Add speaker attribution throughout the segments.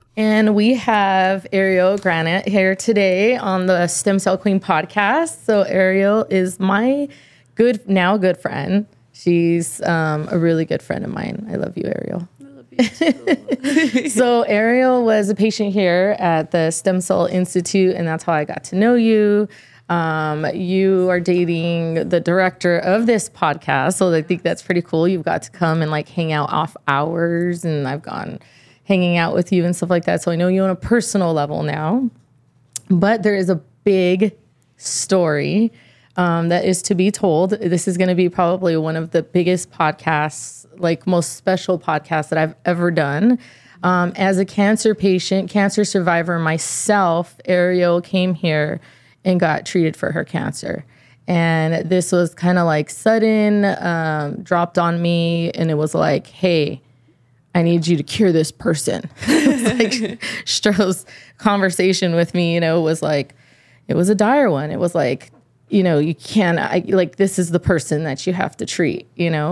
Speaker 1: And we have Ariel Granite here today on the Stem Cell Queen podcast. So Ariel is my good friend. She's a really good friend of mine. I love you, Ariel.
Speaker 2: I love you too.
Speaker 1: So Ariel was a patient here at the Stem Cell Institute, and that's how I got to know you. You are dating the director of this podcast, so I think that's pretty cool. You've got to come and like hang out off hours, and I've gone hanging out with you and stuff like that. So I know you on a personal level now, but there is a big story that is to be told. This is going to be probably one of the biggest podcasts, like most special podcasts that I've ever done. As a cancer patient, cancer survivor myself, Ariel came here and got treated for her cancer. And this was kind of like sudden, dropped on me. And it was like, hey, I need you to cure this person. Like Stroh's conversation with me, was like, it was a dire one. It was like, you can't, this is the person that you have to treat,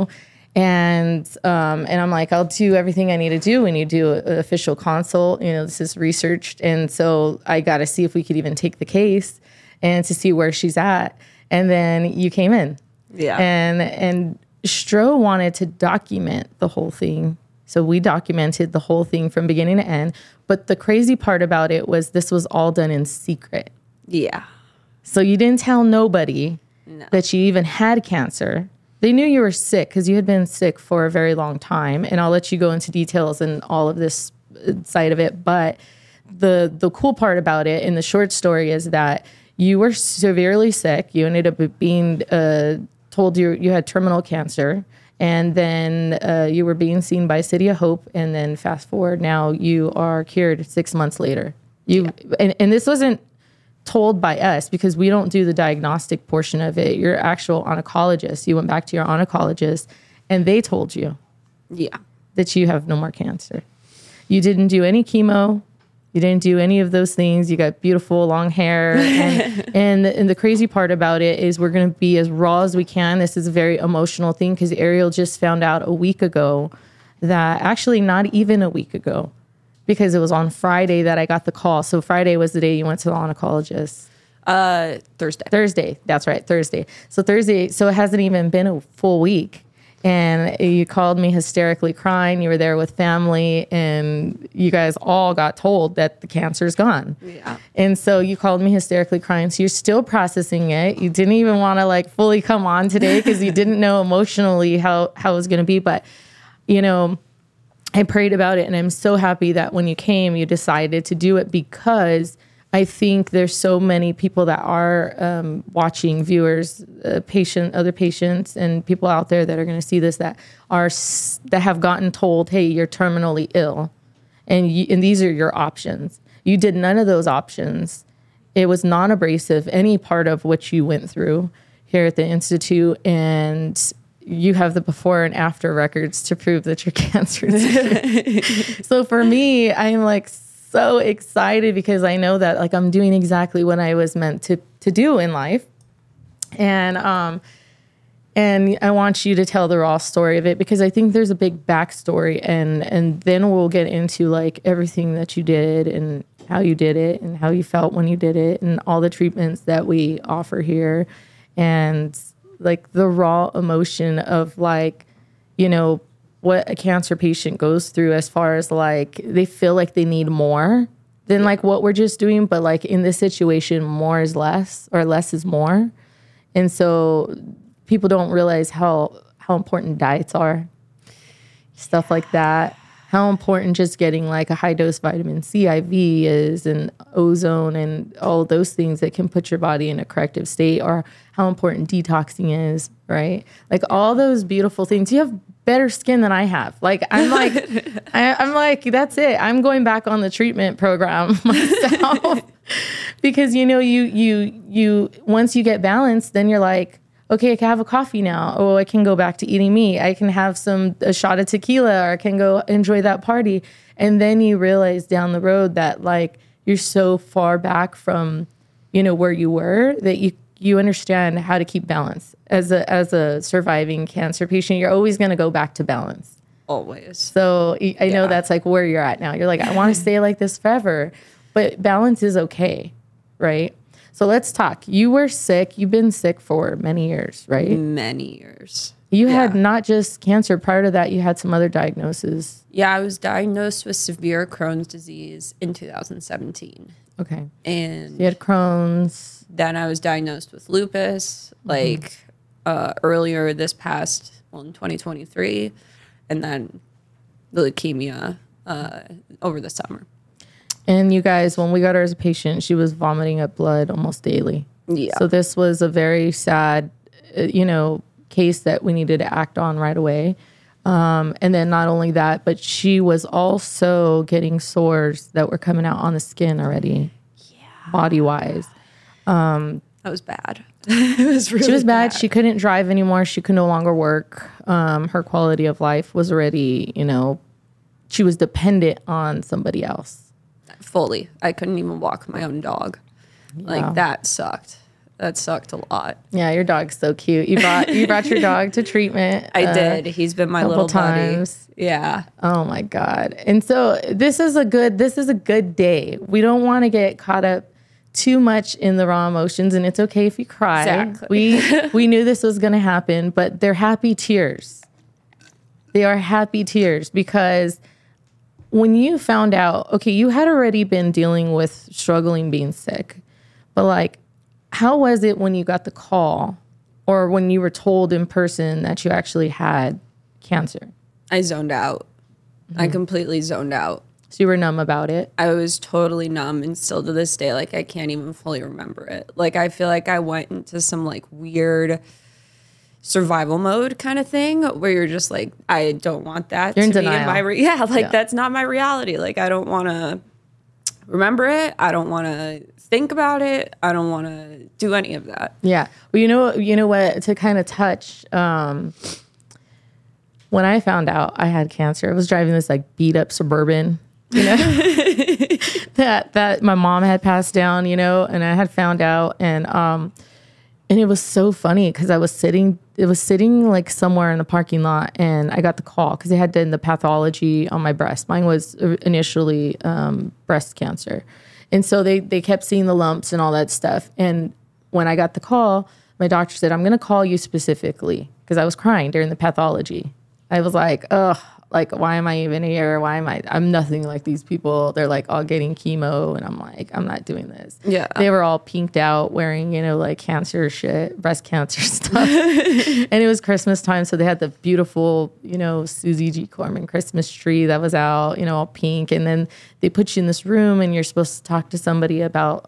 Speaker 1: And I'm like, I'll do everything I need to do when you do an official consult. This is researched. And so I got to see if we could even take the case and to see where she's at. And then you came in.
Speaker 2: Yeah.
Speaker 1: And Stroh wanted to document the whole thing. So we documented the whole thing from beginning to end. But the crazy part about it was this was all done in secret.
Speaker 2: Yeah.
Speaker 1: So you didn't tell nobody that you even had cancer. They knew you were sick because you had been sick for a very long time. And I'll let you go into details and all of this side of it. But the cool part about it in the short story is that you were severely sick. You ended up being told you had terminal cancer. And then you were being seen by City of Hope. And then fast forward, now you are cured 6 months later. And this wasn't told by us because we don't do the diagnostic portion of it. Your actual oncologist, you went back to your oncologist and they told you that you have no more cancer. You didn't do any chemo. You didn't do any of those things. You got beautiful long hair. And the crazy part about it is we're going to be as raw as we can. This is a very emotional thing because Ariel just found out a week ago that actually not even a week ago, because it was on Friday that I got the call. So Friday was the day you went to the oncologist. Thursday. That's right. Thursday. So it hasn't even been a full week. And you called me hysterically crying. You were there with family and you guys all got told that the cancer's gone.
Speaker 2: Yeah.
Speaker 1: And so you called me hysterically crying. So you're still processing it. You didn't even want to like fully come on today because you didn't know emotionally how it was going to be. But, I prayed about it and I'm so happy that when you came, you decided to do it because I think there's so many people that are watching, viewers, other patients, and people out there that are going to see this that have gotten told, "Hey, you're terminally ill," and these are your options. You did none of those options. It was non-abrasive, any part of what you went through here at the Institute, and you have the before and after records to prove that your cancer is. So for me, I'm like so excited because I know that like I'm doing exactly what I was meant to do in life. And I want you to tell the raw story of it because I think there's a big backstory and then we'll get into like everything that you did and how you did it and how you felt when you did it and all the treatments that we offer here and like the raw emotion of like, what a cancer patient goes through as far as like they feel like they need more than like what we're just doing. But like in this situation, more is less or less is more. And so people don't realize how important diets are, stuff like that. How important just getting like a high dose vitamin C IV is and ozone and all those things that can put your body in a corrective state, or how important detoxing is, right? Like all those beautiful things. You have better skin than I have. Like I'm like that's it. I'm going back on the treatment program myself because you once you get balanced, then you're like, okay, I can have a coffee now. Oh, I can go back to eating meat. I can have a shot of tequila, or I can go enjoy that party. And then you realize down the road that like you're so far back from, where you were that you understand how to keep balance. As a surviving cancer patient, you're always going to go back to balance.
Speaker 2: Always.
Speaker 1: So I know that's like where you're at now. You're like, I want to stay like this forever, but balance is okay, right? So let's talk. You were sick. You've been sick for many years, right?
Speaker 2: Many years.
Speaker 1: You had not just cancer. Prior to that, you had some other diagnoses.
Speaker 2: Yeah, I was diagnosed with severe Crohn's disease in 2017.
Speaker 1: Okay.
Speaker 2: And
Speaker 1: you had Crohn's.
Speaker 2: Then I was diagnosed with lupus, like earlier this past, in 2023. And then the leukemia over the summer.
Speaker 1: And you guys, when we got her as a patient, she was vomiting up blood almost daily.
Speaker 2: Yeah.
Speaker 1: So this was a very sad, case that we needed to act on right away. And then not only that, but she was also getting sores that were coming out on the skin already, body-wise.
Speaker 2: That was bad. It was really
Speaker 1: She was bad. She couldn't drive anymore. She could no longer work. Her quality of life was already, she was dependent on somebody else.
Speaker 2: Fully. I couldn't even walk my own dog. Like, that sucked. That sucked a lot. Yeah,
Speaker 1: your dog's so cute. You brought your dog to treatment.
Speaker 2: I did. He's been my little
Speaker 1: times.
Speaker 2: Buddy. Yeah.
Speaker 1: Oh my God. And so this is a good day. We don't want to get caught up too much in the raw emotions, and it's okay if you cry.
Speaker 2: Exactly.
Speaker 1: We knew this was going to happen, but they're happy tears. They are happy tears because when you found out, okay, you had already been dealing with struggling being sick, but like, how was it when you got the call or when you were told in person that you actually had cancer?
Speaker 2: I zoned out. I completely zoned out.
Speaker 1: So you were numb about it?
Speaker 2: I was totally numb, and still to this day, like, I can't even fully remember it. Like, I feel like I went into some like weird survival mode kind of thing where you're just like, I don't want that
Speaker 1: you're
Speaker 2: to
Speaker 1: in
Speaker 2: be
Speaker 1: denial.
Speaker 2: in my that's not my reality. Like, I don't want to remember it. I don't want to think about it. I don't want to do any of that.
Speaker 1: Yeah. Well, you know what, to kind of touch, when I found out I had cancer, I was driving this like beat up Suburban, that my mom had passed down, and I had found out, and it was so funny because it was sitting like somewhere in the parking lot, and I got the call because they had done the pathology on my breast. Mine was initially breast cancer. And so they kept seeing the lumps and all that stuff. And when I got the call, my doctor said, I'm going to call you specifically because I was crying during the pathology. I was like, ugh, like, why am I even here? I'm nothing like these people. They're like all getting chemo. And I'm like, I'm not doing this.
Speaker 2: Yeah.
Speaker 1: They were all pinked out wearing, like cancer shit, breast cancer stuff. And it was Christmas time. So they had the beautiful, Susie G. Corman Christmas tree that was out, all pink. And then they put you in this room and you're supposed to talk to somebody about,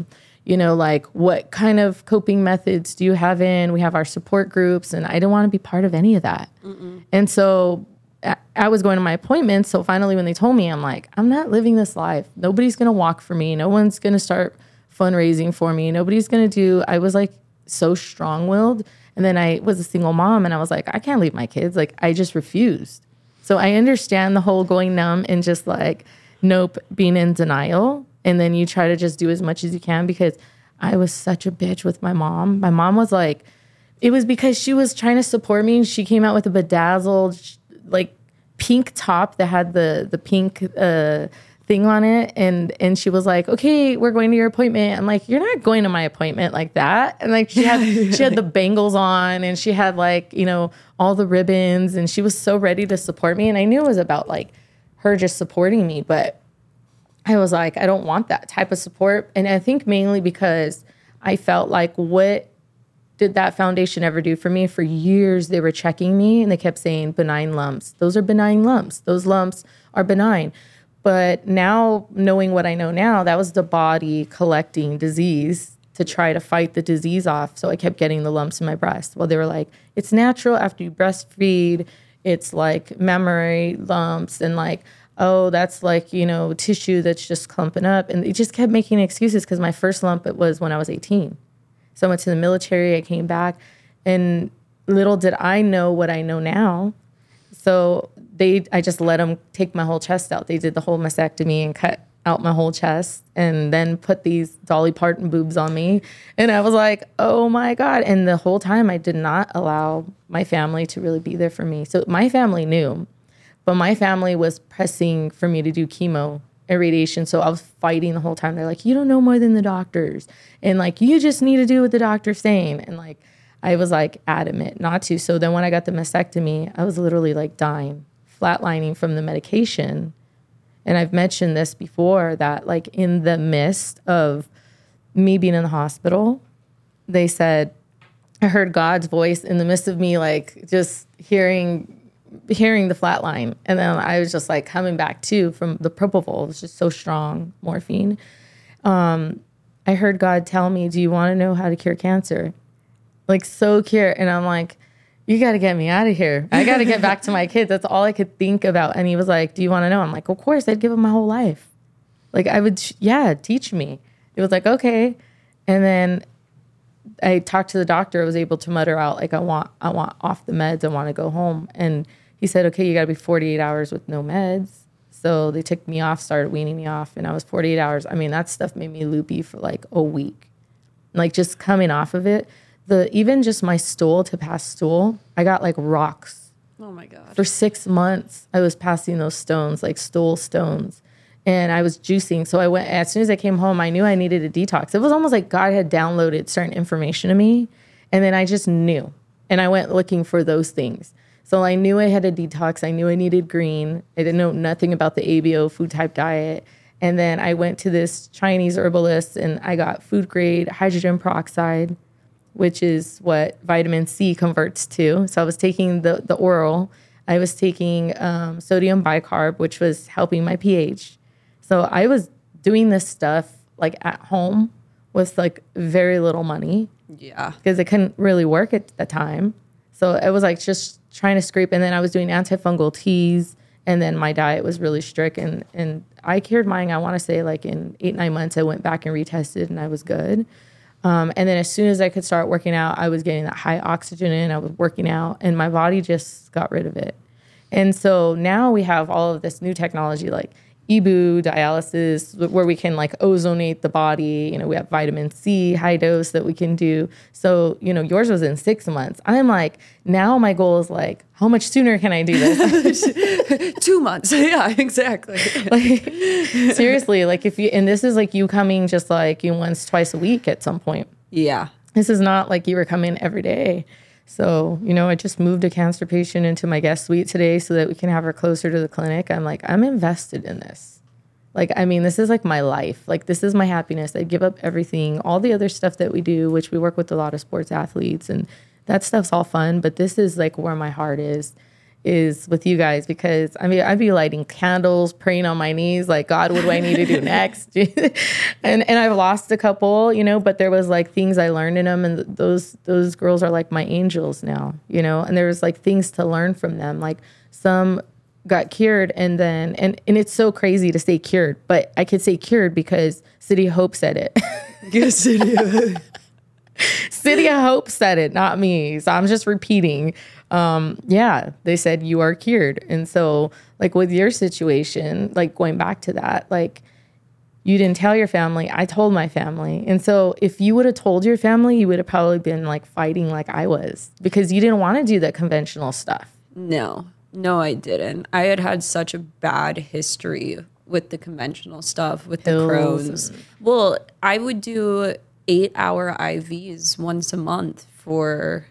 Speaker 1: like what kind of coping methods do you have in? We have our support groups, and I didn't want to be part of any of that. Mm-mm. And so I was going to my appointments. So finally, when they told me, I'm like, I'm not living this life. Nobody's going to walk for me. No one's going to start fundraising for me. Nobody's going to do. I was like so strong-willed. And then I was a single mom, and I was like, I can't leave my kids. Like, I just refused. So I understand the whole going numb and just like, nope, being in denial. And then you try to just do as much as you can, because I was such a bitch with my mom. My mom was like, it was because she was trying to support me. She came out with a bedazzled, like, pink top that had the pink thing on it. And she was like, okay, we're going to your appointment. I'm like, you're not going to my appointment like that. And like, she had the bangles on, and she had like, all the ribbons, and she was so ready to support me. And I knew it was about like her just supporting me, but I was like, I don't want that type of support. And I think mainly because I felt like, what did that foundation ever do for me? For years, they were checking me, and they kept saying benign lumps. Those are benign lumps. Those lumps are benign. But now, knowing what I know now, that was the body collecting disease to try to fight the disease off. So I kept getting the lumps in my breast. Well, they were like, it's natural after you breastfeed. It's like memory lumps, and like, oh, that's like, tissue that's just clumping up. And they just kept making excuses, because my first lump, it was when I was 18. So I went to the military, I came back, and little did I know what I know now. So I just let them take my whole chest out. They did the whole mastectomy and cut out my whole chest, and then put these Dolly Parton boobs on me. And I was like, oh my God. And the whole time I did not allow my family to really be there for me. So my family knew. But my family was pressing for me to do chemo and radiation. So I was fighting the whole time. They're like, you don't know more than the doctors. And like, you just need to do what the doctor's saying. And like, I was like adamant not to. So then when I got the mastectomy, I was literally like dying, flatlining from the medication. And I've mentioned this before that like in the midst of me being in the hospital, they said, I heard God's voice in the midst of me, like just hearing the flat line. And then I was just like coming back too from the propofol. It was just so strong, morphine. I heard God tell me, do you want to know how to cure cancer? Like so cure. And I'm like, you got to get me out of here. I got to get back to my kids. That's all I could think about. And he was like, do you want to know? I'm like, of course, I'd give him my whole life. Like I would, teach me. It was like, okay. And then I talked to the doctor. I was able to mutter out like, I want off the meds. I want to go home. And he said, okay, you got to be 48 hours with no meds. So they took me off, started weaning me off, and I was 48 hours. I mean, that stuff made me loopy for like a week. Like just coming off of it, even just my stool to pass stool, I got like rocks.
Speaker 2: Oh my God.
Speaker 1: For 6 months, I was passing those stones, like stool stones. And I was juicing. So I went, as soon as I came home, I knew I needed a detox. It was almost like God had downloaded certain information to me. And then I just knew. And I went looking for those things. So I knew I had a detox. I knew I needed green. I didn't know nothing about the ABO food type diet. And then I went to this Chinese herbalist and I got food grade hydrogen peroxide, which is what vitamin C converts to. So I was taking the oral. I was taking sodium bicarb, which was helping my pH. So I was doing this stuff like at home with like very little money.
Speaker 2: Yeah.
Speaker 1: Because it couldn't really work at the time. So it was like just trying to scrape. And then I was doing antifungal teas. And then my diet was really strict. And I cured mine, I want to say like in 8-9 months, I went back and retested and I was good. And then as soon as I could start working out, I was getting that high oxygen in. I was working out and my body just got rid of it. And so now we have all of this new technology like EBOO, dialysis, where we can like ozonate the body. You know, we have vitamin C, high dose that we can do. So, you know, yours was in 6 months. I'm like, now my goal is like, how much sooner can I do this?
Speaker 2: 2 months. Yeah, exactly.
Speaker 1: Like, seriously, like if you, and this is like you coming just like you once, twice a week at some point.
Speaker 2: Yeah.
Speaker 1: This is not like you were coming every day. So, you know, I just moved a cancer patient into my guest suite today so that we can have her closer to the clinic. I'm like, I'm invested in this. Like, I mean, this is like my life. Like, this is my happiness. I give up everything, all the other stuff that we do, which we work with a lot of sports athletes, and that stuff's all fun. But this is like where my heart is with you guys, because I mean, I'd be lighting candles, praying on my knees, like, God, what do I need to do next? and I've lost a couple, you know, but there was like things I learned in them, and those girls are like my angels now, you know, and there's like things to learn from them. Like some got cured and then, and it's so crazy to say cured, but I could say cured because City of Hope said it.
Speaker 2: Yes, City of Hope.
Speaker 1: City of Hope said it, not me. So I'm just repeating. Yeah, they said you are cured. And so like with your situation, like going back to that, like you didn't tell your family. I told my family. And so if you would have told your family, you would have probably been like fighting like I was, because you didn't want to do the conventional stuff.
Speaker 2: No, I didn't. I had such a bad history with the conventional stuff, with the Crohn's. Well, I would do 8-hour IVs once a month for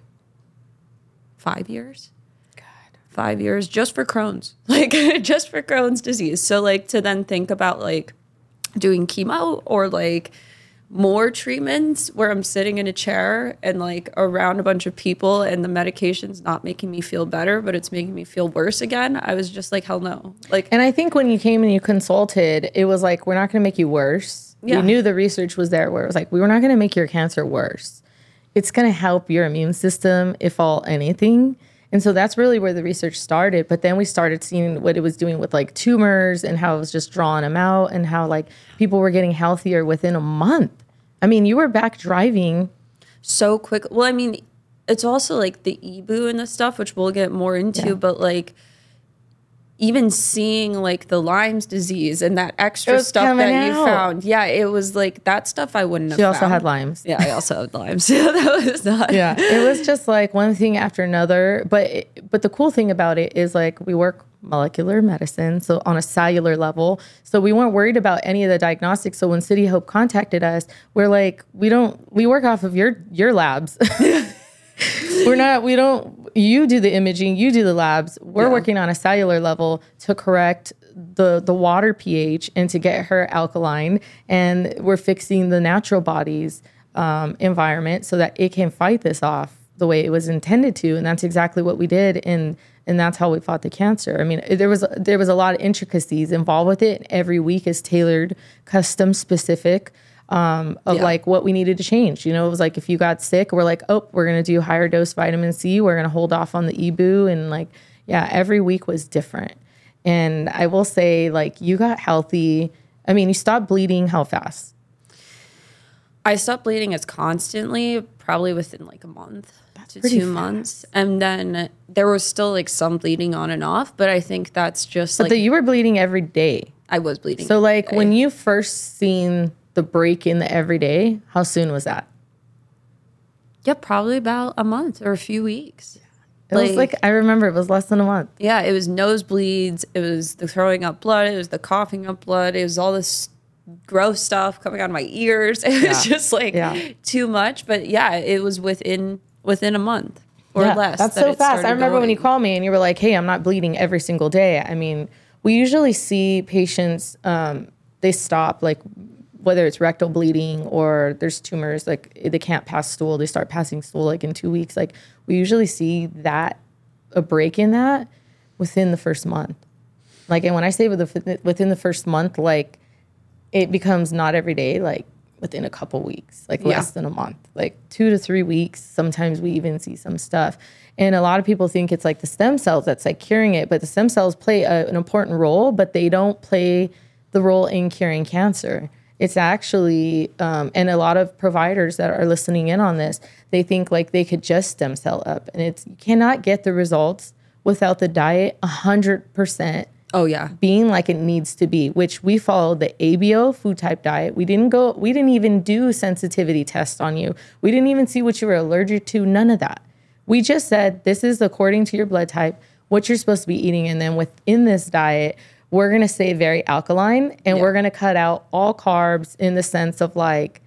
Speaker 2: 5 years. God. 5 years just for Crohn's. Like just for Crohn's disease. So like to then think about like doing chemo or like more treatments where I'm sitting in a chair and like around a bunch of people and the medication's not making me feel better, but it's making me feel worse again. I was just like, hell no. Like,
Speaker 1: and I think when you came and you consulted, it was like, we're not going to make you worse. Yeah. We knew the research was there where it was like, we were not going to make your cancer worse. It's going to help your immune system, if all anything. And so that's really where the research started. But then we started seeing what it was doing with like tumors and how it was just drawing them out and how like people were getting healthier within a month. I mean, you were back driving
Speaker 2: so quick. Well, I mean, it's also like the EBOO and the stuff, which we'll get more into, but like even seeing like the Lyme's disease and that extra stuff that you found. Yeah, it was like that stuff I wouldn't have found.
Speaker 1: She also had Lyme's.
Speaker 2: Yeah, I also had Lyme's. Yeah, that was not.
Speaker 1: Yeah, it was just like one thing after another. But the cool thing about it is like we work molecular medicine, so on a cellular level. So we weren't worried about any of the diagnostics. So when City Hope contacted us, we're like, we work off of your labs. You do the imaging, you do the labs. We're working on a cellular level to correct the water pH and to get her alkaline. And we're fixing the natural body's environment so that it can fight this off the way it was intended to. And that's exactly what we did. And that's how we fought the cancer. I mean, there was a lot of intricacies involved with it. Every week is tailored, custom specific like what we needed to change. You know, it was like if you got sick, we're like, oh, we're going to do higher dose vitamin C. We're going to hold off on the EBU. And like, yeah, every week was different. And I will say, like, you got healthy. I mean, you stopped bleeding how fast?
Speaker 2: I stopped bleeding as constantly, probably within like a month to 2 months. And then there was still like some bleeding on and off, but I think that's just
Speaker 1: but you were bleeding every day.
Speaker 2: I was bleeding.
Speaker 1: So like when you first seen the break in the everyday, how soon was that?
Speaker 2: Yeah, probably about a month or a few weeks.
Speaker 1: It was like, I remember it was less than a month.
Speaker 2: Yeah, it was nosebleeds. It was the throwing up blood. It was the coughing up blood. It was all this gross stuff coming out of my ears. It was just like too much. But yeah, it was within a month or less.
Speaker 1: That's so fast. I remember when you called me and you were like, hey, I'm not bleeding every single day. I mean, we usually see patients, they stop, like whether it's rectal bleeding or there's tumors, like they can't pass stool. They start passing stool like in 2 weeks. Like we usually see that a break in that within the first month. Like, and when I say within the first month, like it becomes not every day, like within a couple weeks, like less than a month, like 2 to 3 weeks. Sometimes we even see some stuff. And a lot of people think it's like the stem cells that's like curing it, but the stem cells play an important role, but they don't play the role in curing cancer. It's actually, and a lot of providers that are listening in on this, they think like they could just stem cell up. And you cannot get the results without the diet 100%.
Speaker 2: Oh yeah,
Speaker 1: being like it needs to be, which we followed the ABO food type diet. We didn't even do sensitivity tests on you. We didn't even see what you were allergic to, none of that. We just said, this is according to your blood type, what you're supposed to be eating. And then within this diet, we're going to stay very alkaline and we're going to cut out all carbs in the sense of like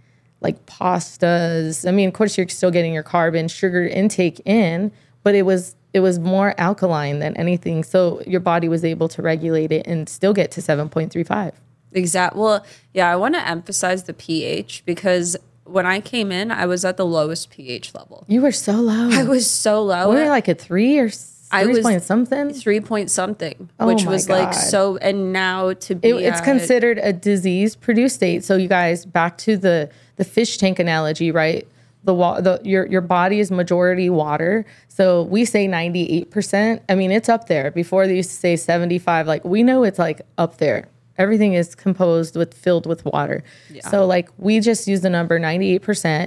Speaker 1: pastas. I mean, of course you're still getting your carb and sugar intake in, but it was more alkaline than anything. So your body was able to regulate it and still get to 7.35.
Speaker 2: Exactly. Well, yeah, I want to emphasize the pH because when I came in, I was at the lowest pH level.
Speaker 1: You were so low.
Speaker 2: I was so low.
Speaker 1: Were you like a 3 or 3 point something?
Speaker 2: 3 point something, which was God. Like so. And now to be,
Speaker 1: it's considered a disease produced state. So you guys, back to the fish tank analogy, right? Your body is majority water. So we say 98%. I mean, it's up there. Before they used to say 75. Like we know it's like up there. Everything is filled with water. Yeah. So like we just use the number 98%,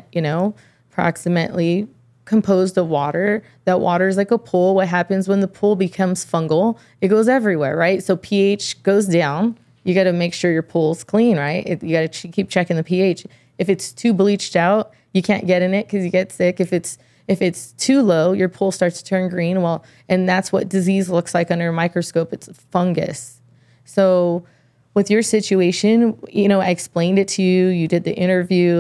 Speaker 1: approximately composed of water. That water is like a pool. What happens when the pool becomes fungal? It goes everywhere, right? So pH goes down. You got to make sure your pool's clean, right? You got to keep checking the pH. If it's too bleached out, you can't get in it because you get sick. If it's too low, your pool starts to turn green. Well, and that's what disease looks like under a microscope. It's fungus. So with your situation, I explained it to you. You did the interview,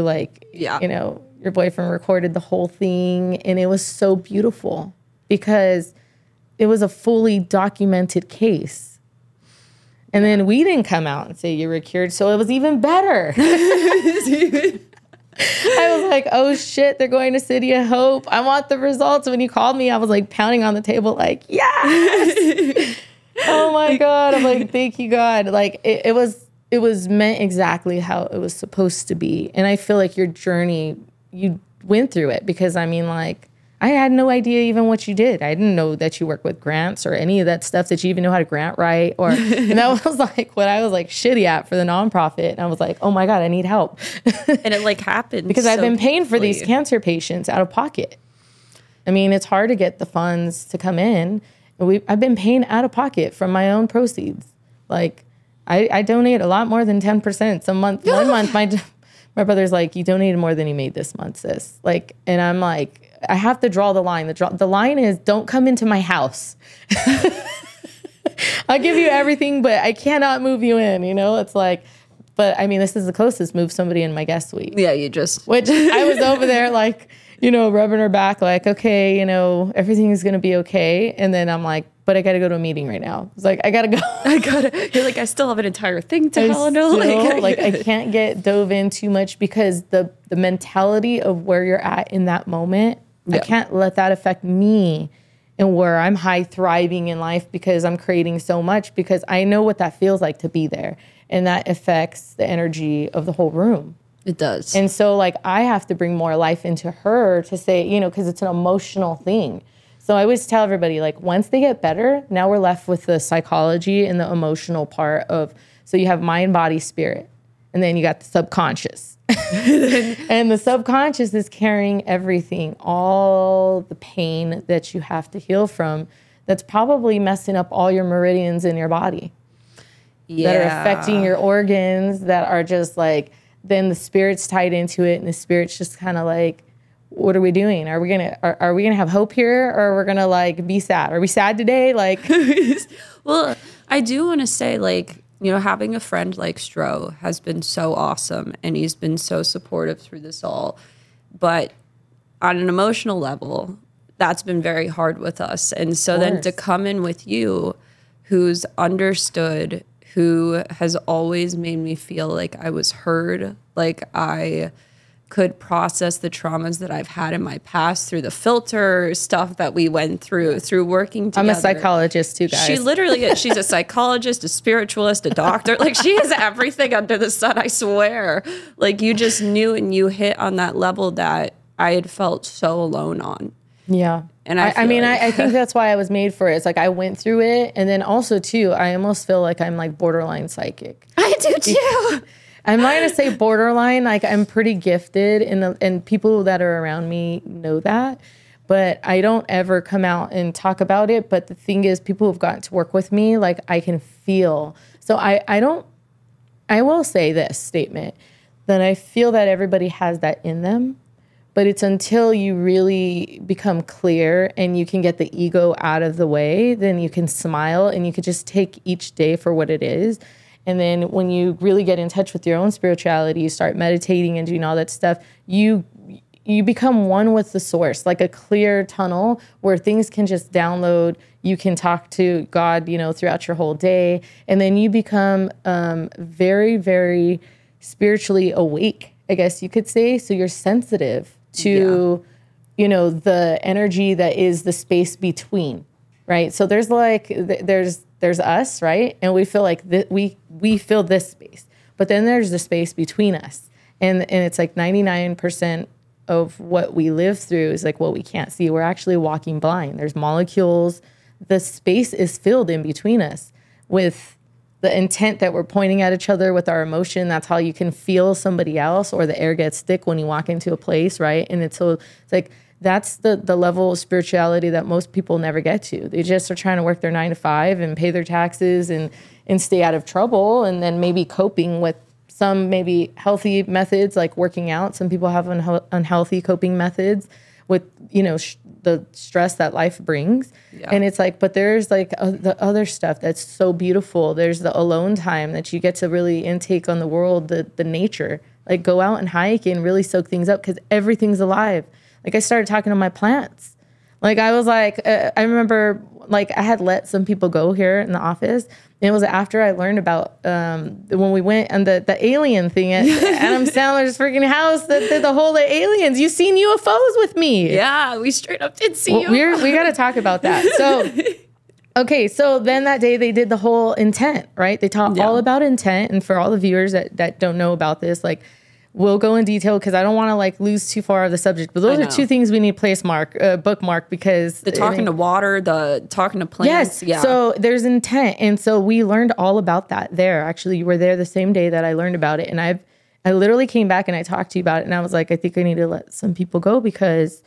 Speaker 1: your boyfriend recorded the whole thing, and it was so beautiful because it was a fully documented case. And then we didn't come out and say you were cured, so it was even better. I was like, oh shit, they're going to City of Hope. I want the results. When you called me, I was like pounding on the table like, yes! Oh my God. I'm like, thank you, God. Like it was meant exactly how it was supposed to be. And I feel like your journey, you went through it because I mean, like, I had no idea even what you did. I didn't know that you work with grants or any of that stuff, that you even know how to grant write. And that was like what I was like shitty at for the nonprofit. And I was like, oh my God, I need help.
Speaker 2: And it like happened.
Speaker 1: Because I've been paying for these cancer patients out of pocket. I mean, it's hard to get the funds to come in. I've been paying out of pocket from my own proceeds. Like I donate a lot more than 10%. One month, my brother's like, you donated more than you made this month, sis. Like, and I'm like, I have to draw the line. The line is, don't come into my house. I'll give you everything, but I cannot move you in, you know? It's like, but I mean, this is the closest move somebody in my guest suite.
Speaker 2: Yeah, you just.
Speaker 1: Which I was over there like, you know, rubbing her back like, okay, you know, everything is going to be okay. And then I'm like, but I got to go to a meeting right now. It's like, I got to go.
Speaker 2: You're like, I still have an entire thing to handle.
Speaker 1: Like, I can't get dove in too much because the mentality of where you're at in that moment, I can't let that affect me and where I'm high thriving in life because I'm creating so much, because I know what that feels like to be there. And that affects the energy of the whole room.
Speaker 2: It does.
Speaker 1: And so like I have to bring more life into her to say, you know, because it's an emotional thing. So I always tell everybody, like, once they get better, now we're left with the psychology and the emotional part of, so you have mind, body, spirit, and then you got the subconscious. And the subconscious is carrying everything, all the pain that you have to heal from, that's probably messing up all your meridians in your body.
Speaker 2: Yeah.
Speaker 1: That are affecting your organs, that are just like, then the spirit's tied into it, and the spirit's just kind of like, what are we doing? Are we gonna have hope here, or we're gonna like be sad? Are we sad today? Like,
Speaker 2: well, I do want to say, like, you know, having a friend like Stro has been so awesome, and he's been so supportive through this all. But on an emotional level, that's been very hard with us. And so then to come in with you, who's understood, who has always made me feel like I was heard, like I could process the traumas that I've had in my past through the filter stuff that we went through working together.
Speaker 1: I'm a psychologist too, guys.
Speaker 2: She literally is. She's a psychologist, a spiritualist, a doctor. Like, she has everything under the sun, I swear. Like, you just knew, and you hit on that level that I had felt so alone on.
Speaker 1: Yeah.
Speaker 2: And
Speaker 1: I think that's why I was made for it. It's like I went through it. And then also too, I almost feel like I'm like borderline psychic.
Speaker 2: I do too.
Speaker 1: I'm not going to say borderline. Like, I'm pretty gifted, and people that are around me know that. But I don't ever come out and talk about it. But the thing is, people who've gotten to work with me, like, I can feel. So I will say this statement, that I feel that everybody has that in them. But it's until you really become clear and you can get the ego out of the way, then you can smile and you can just take each day for what it is. And then when you really get in touch with your own spirituality, you start meditating and doing all that stuff, you become one with the source, like a clear tunnel where things can just download. You can talk to God, you know, throughout your whole day. And then you become very, very spiritually awake, I guess you could say. So you're sensitive to, you know, the energy that is the space between, right? So there's like, there's us, right? And we feel like we fill this space. But then there's the space between us. And it's like 99% of what we live through is like what we can't see. We're actually walking blind. There's molecules. The space is filled in between us with the intent that we're pointing at each other with our emotion. That's how you can feel somebody else, or the air gets thick when you walk into a place, right? And it's like, that's the level of spirituality that most people never get to. They just are trying to work their 9 to 5 and pay their taxes and stay out of trouble, and then maybe coping with some maybe healthy methods like working out. Some people have unhealthy coping methods with, you know, the stress that life brings. Yeah. And it's like, but there's like the other stuff that's so beautiful. There's the alone time that you get to really intake on the world, the nature, like go out and hike and really soak things up, because everything's alive. Like, I started talking to my plants. Like, I was like, I remember, like, I had let some people go here in the office. And it was after I learned about when we went on the alien thing at Adam Sandler's freaking house, the whole aliens. You seen UFOs with me.
Speaker 2: Yeah, we straight up did see UFOs.
Speaker 1: We got to talk about that. So, okay, so then that day they did the whole intent, right? They taught all about intent. And for all the viewers that don't know about this, like, we'll go in detail because I don't want to like lose too far of the subject. But those are two things we need bookmark, because
Speaker 2: the talking to water, the talking to plants.
Speaker 1: Yes. Yeah. So there's intent. And so we learned all about that there. Actually, you were there the same day that I learned about it. And I literally came back and I talked to you about it. And I was like, I think I need to let some people go because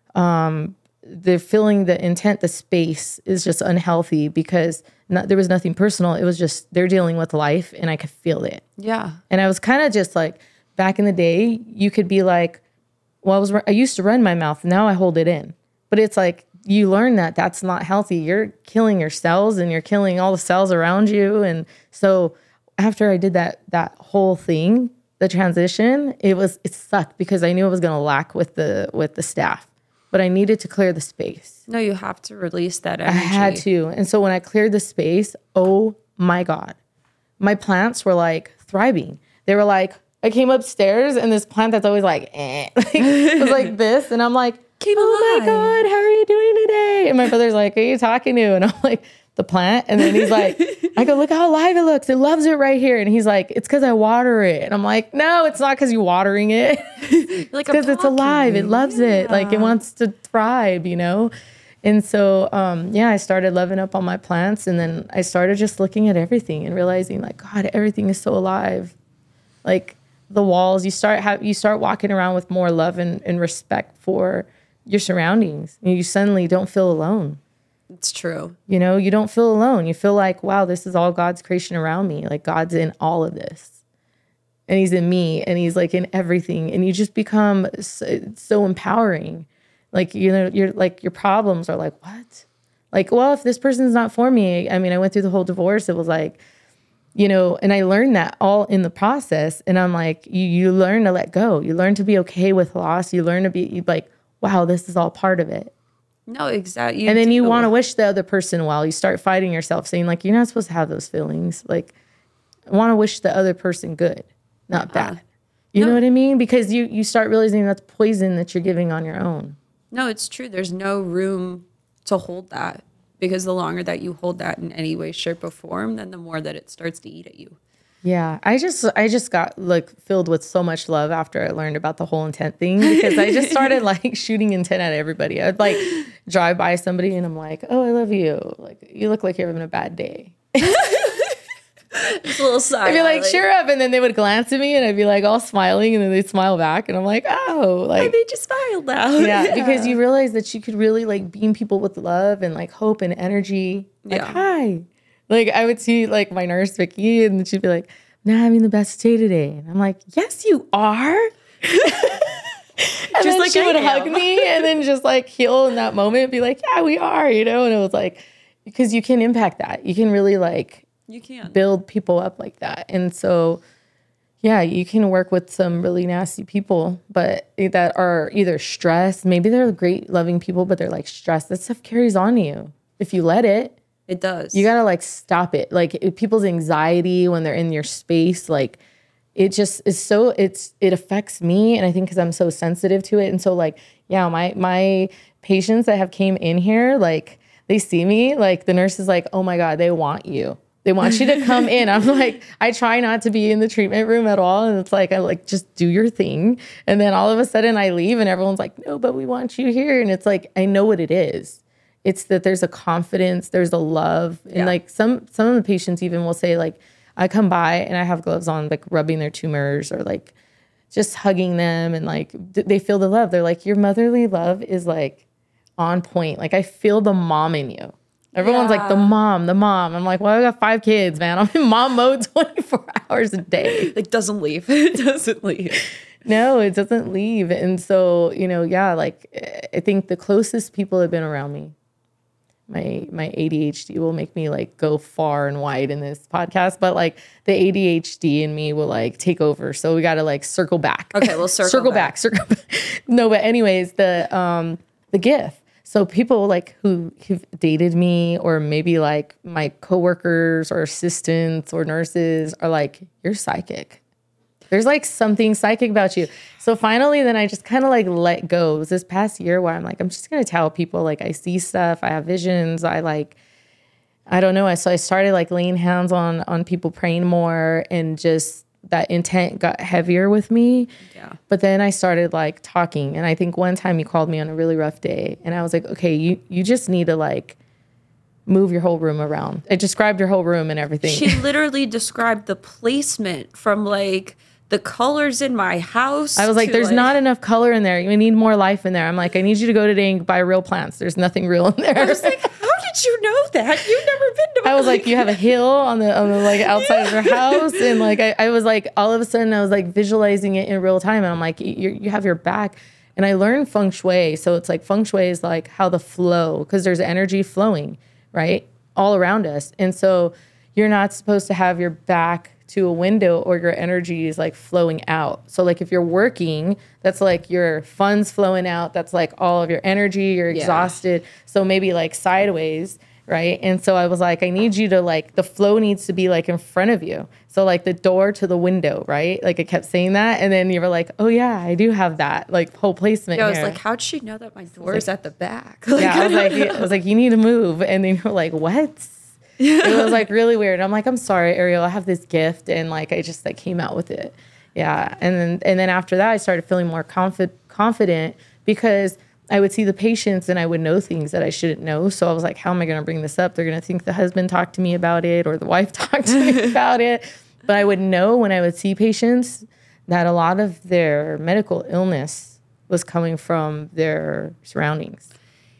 Speaker 1: they're feeling the intent, the space is just unhealthy, because there was nothing personal. It was just they're dealing with life, and I could feel it.
Speaker 2: Yeah.
Speaker 1: And I was kind of just like, back in the day, you could be like, well, I used to run my mouth. Now I hold it in. But it's like, you learn that that's not healthy. You're killing your cells and you're killing all the cells around you. And so after I did that whole thing, the transition, it sucked because I knew I was going to lack with the staff, but I needed to clear the space.
Speaker 2: No, you have to release that energy.
Speaker 1: I had to. And so when I cleared the space, oh my God, my plants were like thriving. They were like, I came upstairs and this plant that's always like, like it was like this. And I'm like, oh my God, how are you doing today? And my brother's like, who are you talking to? And I'm like, the plant. And then he's like, I go, look how alive it looks. It loves it right here. And he's like, it's because I water it. And I'm like, no, it's not because you're watering it.
Speaker 2: Like
Speaker 1: because it's alive. It loves it. Like it wants to thrive, you know? And so, I started loving up on my plants. And then I started just looking at everything and realizing like, God, everything is so alive. Like the walls, you start walking around with more love and respect for your surroundings. And you suddenly don't feel alone.
Speaker 2: It's true.
Speaker 1: You know, you don't feel alone. You feel like, wow, this is all God's creation around me. Like God's in all of this. And he's in me and he's like in everything. And you just become so empowering. Like, you know, you're like, your problems are like, what? Like, well, if this person's not for me, I mean, I went through the whole divorce. It was like, you know, and I learned that all in the process. And I'm like, you learn to let go. You learn to be okay with loss. You learn to be like, wow, this is all part of it.
Speaker 2: No, exactly.
Speaker 1: And then you want to wish the other person well. You start fighting yourself, saying like, you're not supposed to have those feelings. Like, I want to wish the other person good, not bad. You know what I mean? Because you start realizing that's poison that you're giving on your own.
Speaker 2: No, it's true. There's no room to hold that, because the longer that you hold that in any way, shape, or form, then the more that it starts to eat at you.
Speaker 1: Yeah, I just got like filled with so much love after I learned about the whole intent thing, because I just started like shooting intent at everybody. I'd like drive by somebody and I'm like, oh, I love you. Like, you look like you're having a bad day.
Speaker 2: It's a little side.
Speaker 1: I'd be like, cheer up. And then they would glance at me and I'd be like all smiling and then they'd smile back. And I'm like, oh, like.
Speaker 2: They just smiled now.
Speaker 1: Yeah, because you realize that you could really like beam people with love and like hope and energy. Like, hi. Like I would see like my nurse, Vicky, and she'd be like, I'm not having the best day today. And I'm like, yes, you are. And just then like she would hug me and then just like heal in that moment, be like, yeah, we are, you know? And it was like, because you can impact that. You can really like,
Speaker 2: you can
Speaker 1: build people up like that. And so, yeah, you can work with some really nasty people, but that are either stressed. Maybe they're great, loving people, but they're like stressed. That stuff carries on to you if you let it.
Speaker 2: It does.
Speaker 1: You got to like stop it. Like people's anxiety when they're in your space, like it just is so, it affects me. And I think because I'm so sensitive to it. And so like, yeah, my patients that have came in here, like they see me, like the nurse is like, oh my God, they want you. They want you to come in. I'm like, I try not to be in the treatment room at all. And it's like, I like, just do your thing. And then all of a sudden I leave and everyone's like, no, but we want you here. And it's like, I know what it is. It's that there's a confidence, there's a love. And like some of the patients even will say like, I come by and I have gloves on, like rubbing their tumors or like just hugging them. And like, they feel the love. They're like, your motherly love is like on point. Like I feel the mom in you. Everyone's like, the mom. I'm like, well, I got 5 kids, man. I'm in mom mode 24 hours a day.
Speaker 2: Like, doesn't leave. It doesn't leave.
Speaker 1: No, it doesn't leave. And so, you know, yeah, like, I think the closest people have been around me. My ADHD will make me, like, go far and wide in this podcast. But, like, the ADHD in me will, like, take over. So we got to, like, circle back.
Speaker 2: Okay, we'll circle back.
Speaker 1: Circle back. No, but anyways, the gift. So people like who've dated me or maybe like my coworkers or assistants or nurses are like, you're psychic. There's like something psychic about you. So finally, then I just kind of like let go. It was this past year where I'm like, I'm just going to tell people like I see stuff, I have visions. I don't know. So I started like laying hands on people, praying more, and just that intent got heavier with me.
Speaker 2: Yeah.
Speaker 1: But then I started like talking. And I think one time you called me on a really rough day and I was like, okay, you just need to like move your whole room around. I described your whole room and everything.
Speaker 2: She literally described the placement from like the colors in my house.
Speaker 1: I was like, there's not enough color in there. You need more life in there. I'm like, I need you to go today and buy real plants. There's nothing real in there.
Speaker 2: I was like, how did you know that? You've never been to
Speaker 1: I was like, you have a hill on the like outside of your house. And like, I was like, all of a sudden I was like visualizing it in real time. And I'm like, you have your back. And I learned feng shui. So it's like feng shui is like how the flow, because there's energy flowing, right? All around us. And so you're not supposed to have your back to a window or your energy is like flowing out. So like if you're working, that's like your funds flowing out. That's like all of your energy, you're exhausted. So maybe like sideways, right? And so I was like, I need you to like, the flow needs to be like in front of you. So like the door to the window, right? Like I kept saying that. And then you were like, oh yeah, I do have that like whole placement.
Speaker 2: Yeah, I was
Speaker 1: here.
Speaker 2: like, how'd she know that my door is at the back?
Speaker 1: Yeah, I was like, you need to move. And then you're like, what? It was like really weird. I'm like, I'm sorry, Ariel, I have this gift. And like, I just like came out with it. Yeah. And then after that, I started feeling more confident because I would see the patients and I would know things that I shouldn't know. So I was like, how am I going to bring this up? They're going to think the husband talked to me about it or the wife talked to me about it. But I would know when I would see patients that a lot of their medical illness was coming from their surroundings.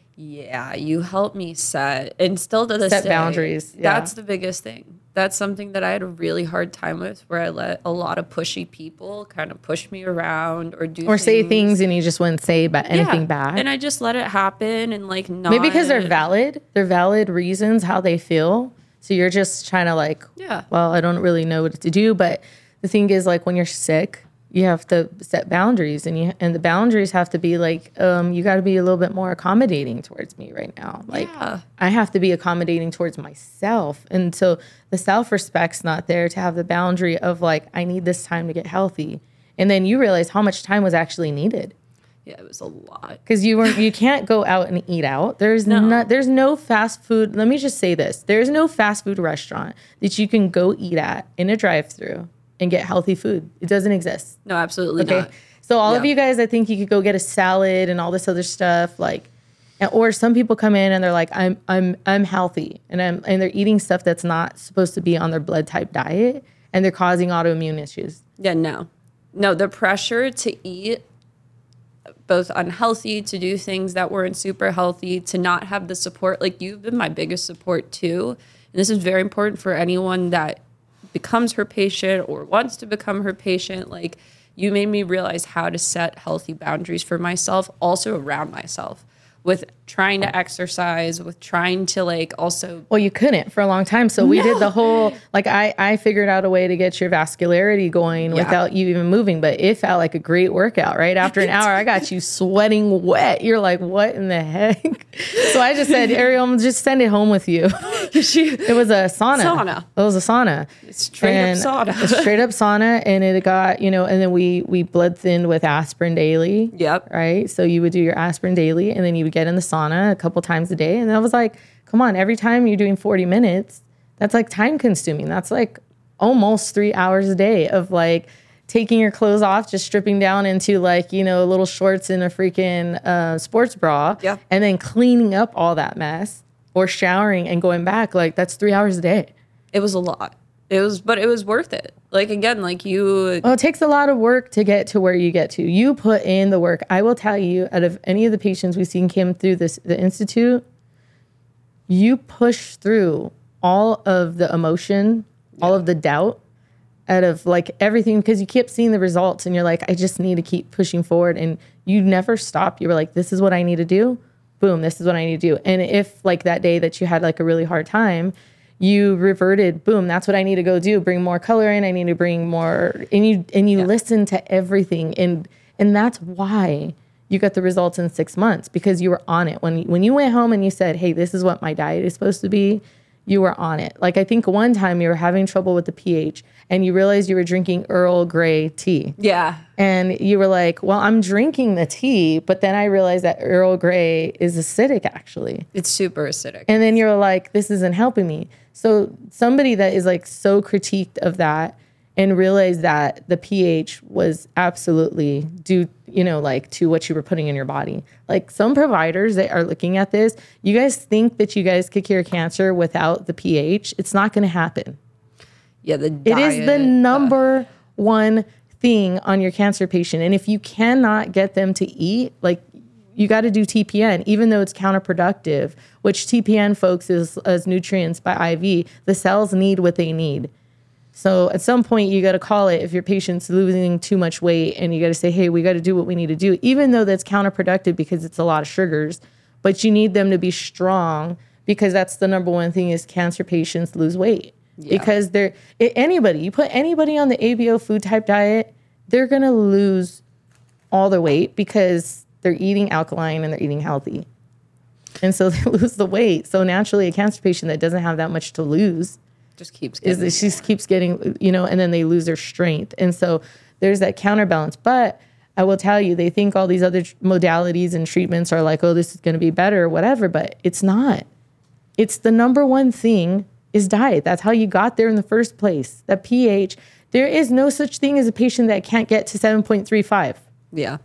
Speaker 2: Yeah, you helped me set, and still to this
Speaker 1: Set
Speaker 2: day,
Speaker 1: boundaries, yeah.
Speaker 2: That's the biggest thing. That's something that I had a really hard time with, where I let a lot of pushy people kind of push me around or
Speaker 1: say things and you just wouldn't say anything back.
Speaker 2: And I just let it happen and like not.
Speaker 1: Maybe because they're valid reasons how they feel. So you're just trying to like, well, I don't really know what to do. But the thing is, like when you're sick, you have to set boundaries, and the boundaries have to be like, you got to be a little bit more accommodating towards me right now. Like I have to be accommodating towards myself. And so the self-respect's not there to have the boundary of like, I need this time to get healthy. And then you realize how much time was actually needed.
Speaker 2: Yeah, it was a lot.
Speaker 1: Because you can't go out and eat out. There's no fast food. Let me just say this. There's no fast food restaurant that you can go eat at in a drive-through and get healthy food. It doesn't exist.
Speaker 2: No, absolutely not.
Speaker 1: So all of you guys, I think you could go get a salad and all this other stuff, like, or some people come in and they're like, I'm healthy, and they're eating stuff that's not supposed to be on their blood type diet, and they're causing autoimmune issues.
Speaker 2: Yeah, no, the pressure to eat both unhealthy, to do things that weren't super healthy, to not have the support. Like you've been my biggest support too, and this is very important for anyone that becomes her patient or wants to become her patient. Like you made me realize how to set healthy boundaries for myself, also around myself, with trying to exercise, with trying to like also.
Speaker 1: Well, you couldn't for a long time. So we did the whole, like I figured out a way to get your vascularity going without you even moving, but it felt like a great workout, right? After an hour, I got you sweating wet. You're like, what in the heck? So I just said, Ariel, I'm just send it home with you. It was a sauna. It was a sauna.
Speaker 2: Straight
Speaker 1: up sauna. And it got, and then we blood thinned with aspirin daily.
Speaker 2: Yep.
Speaker 1: Right. So you would do your aspirin daily, and then you would get in the sauna a couple times a day. And I was like, come on, every time you're doing 40 minutes, that's like time consuming. That's like almost 3 hours a day of like taking your clothes off, just stripping down into like, little shorts and a freaking sports bra, and then cleaning up all that mess or showering and going back. Like that's 3 hours a day.
Speaker 2: It was a lot. But it was worth it. Like, again, like you.
Speaker 1: Well, it takes a lot of work to get to where you get to. You put in the work. I will tell you, out of any of the patients we've seen came through the Institute, you push through all of the emotion, all of the doubt, out of like everything, because you keep seeing the results and you're like, I just need to keep pushing forward. And you never stop. You were like, this is what I need to do. Boom, this is what I need to do. And if like that day that you had like a really hard time, you reverted, boom, that's what I need to go do. Bring more color in. I need to bring more. And you listen to everything. And that's why you got the results in 6 months, because you were on it. When you went home and you said, hey, this is what my diet is supposed to be, you were on it. Like I think one time you were having trouble with the pH and you realized you were drinking Earl Grey tea.
Speaker 2: Yeah.
Speaker 1: And you were like, well, I'm drinking the tea, but then I realized that Earl Grey is acidic actually.
Speaker 2: It's super acidic.
Speaker 1: And then you're like, this isn't helping me. So somebody that is like so critiqued of that and realized that the pH was absolutely due, like to what you were putting in your body. Like some providers that are looking at this, you guys think that you guys could cure cancer without the pH. It's not going to happen.
Speaker 2: Yeah, the diet.
Speaker 1: It is the number one thing on your cancer patient. And if you cannot get them to eat, like you got to do TPN, even though it's counterproductive, which TPN, folks, is as nutrients by IV. The cells need what they need. So at some point you got to call it if your patient's losing too much weight, and you got to say, hey, we got to do what we need to do, even though that's counterproductive because it's a lot of sugars, but you need them to be strong, because that's the number one thing is cancer patients lose weight. Because you put anybody on the ABO food type diet, they're going to lose all their weight because they're eating alkaline and they're eating healthy. And so they lose the weight. So naturally a cancer patient that doesn't have that much to lose
Speaker 2: just keeps getting,
Speaker 1: and then they lose their strength. And so there's that counterbalance. But I will tell you, they think all these other modalities and treatments are like, oh, this is going to be better or whatever, but it's not. It's the number one thing is diet. That's how you got there in the first place. That pH, there is no such thing as a patient that can't get to 7.35.
Speaker 2: Yeah.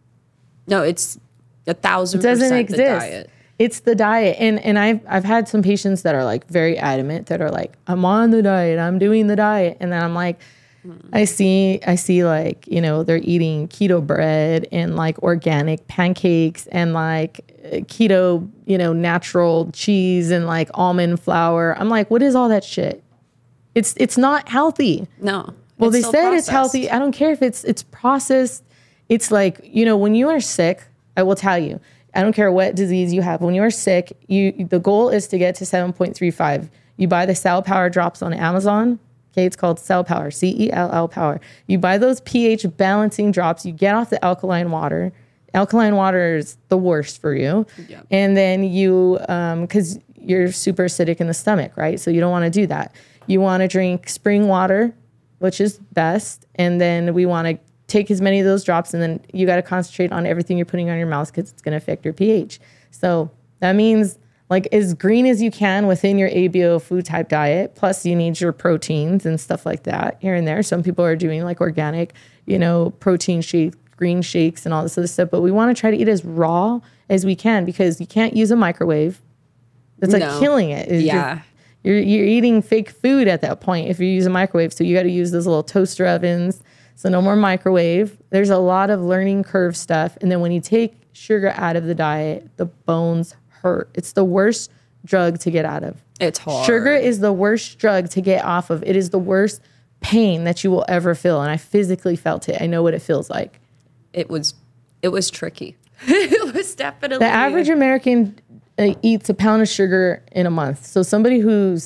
Speaker 2: No, it's 1,000%
Speaker 1: doesn't exist.
Speaker 2: the diet.
Speaker 1: It's the diet. And I've had some patients that are like very adamant that are like, I'm on the diet, I'm doing the diet. And then I'm like, I see like, they're eating keto bread and like organic pancakes and like keto, natural cheese and like almond flour. I'm like, what is all that shit? It's not healthy.
Speaker 2: No.
Speaker 1: Well, they said it's healthy. I don't care if it's processed. It's like, when you are sick, I will tell you, I don't care what disease you have. When you are sick, the goal is to get to 7.35. You buy the Cell Power drops on Amazon. Okay, it's called Cell Power, CELL Power. You buy those pH balancing drops. You get off the alkaline water. Alkaline water is the worst for you. Yep. And then you, because you're super acidic in the stomach, right? So you don't want to do that. You want to drink spring water, which is best. And then we want to take as many of those drops, and then you got to concentrate on everything you're putting on your mouth because it's going to affect your pH. So that means like as green as you can within your ABO food type diet. Plus you need your proteins and stuff like that here and there. Some people are doing like organic, protein shake, green shakes and all this other stuff. But we want to try to eat as raw as we can because you can't use a microwave. It's like killing it. You're eating fake food at that point if you use a microwave. So you got to use those little toaster ovens. So no more microwave. There's a lot of learning curve stuff. And then when you take sugar out of the diet, the bones hurt. It's the worst drug to get out of.
Speaker 2: It's hard.
Speaker 1: Sugar is the worst drug to get off of. It is the worst pain that you will ever feel. And I physically felt it. I know what it feels like.
Speaker 2: It was tricky. It was definitely.
Speaker 1: The average American eats a pound of sugar in a month. So somebody who's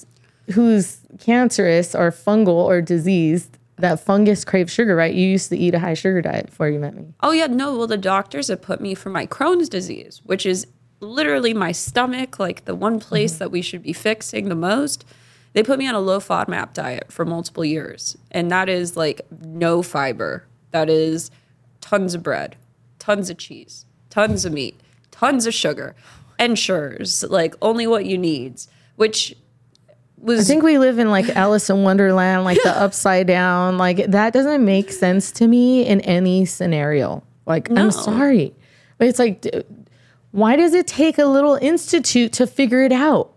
Speaker 1: cancerous or fungal or diseased, that fungus craves sugar, right? You used to eat a high sugar diet before you met me.
Speaker 2: Oh, yeah. No, well, the doctors have put me for my Crohn's disease, which is literally my stomach, like the one place that we should be fixing the most. They put me on a low FODMAP diet for multiple years. And that is like no fiber. That is tons of bread, tons of cheese, tons of meat, tons of sugar, ensures like only what you need, which was.
Speaker 1: I think we live in like Alice in Wonderland, like the upside down. Like that doesn't make sense to me in any scenario. Like, no. I'm sorry, but it's like, why does it take a little institute to figure it out?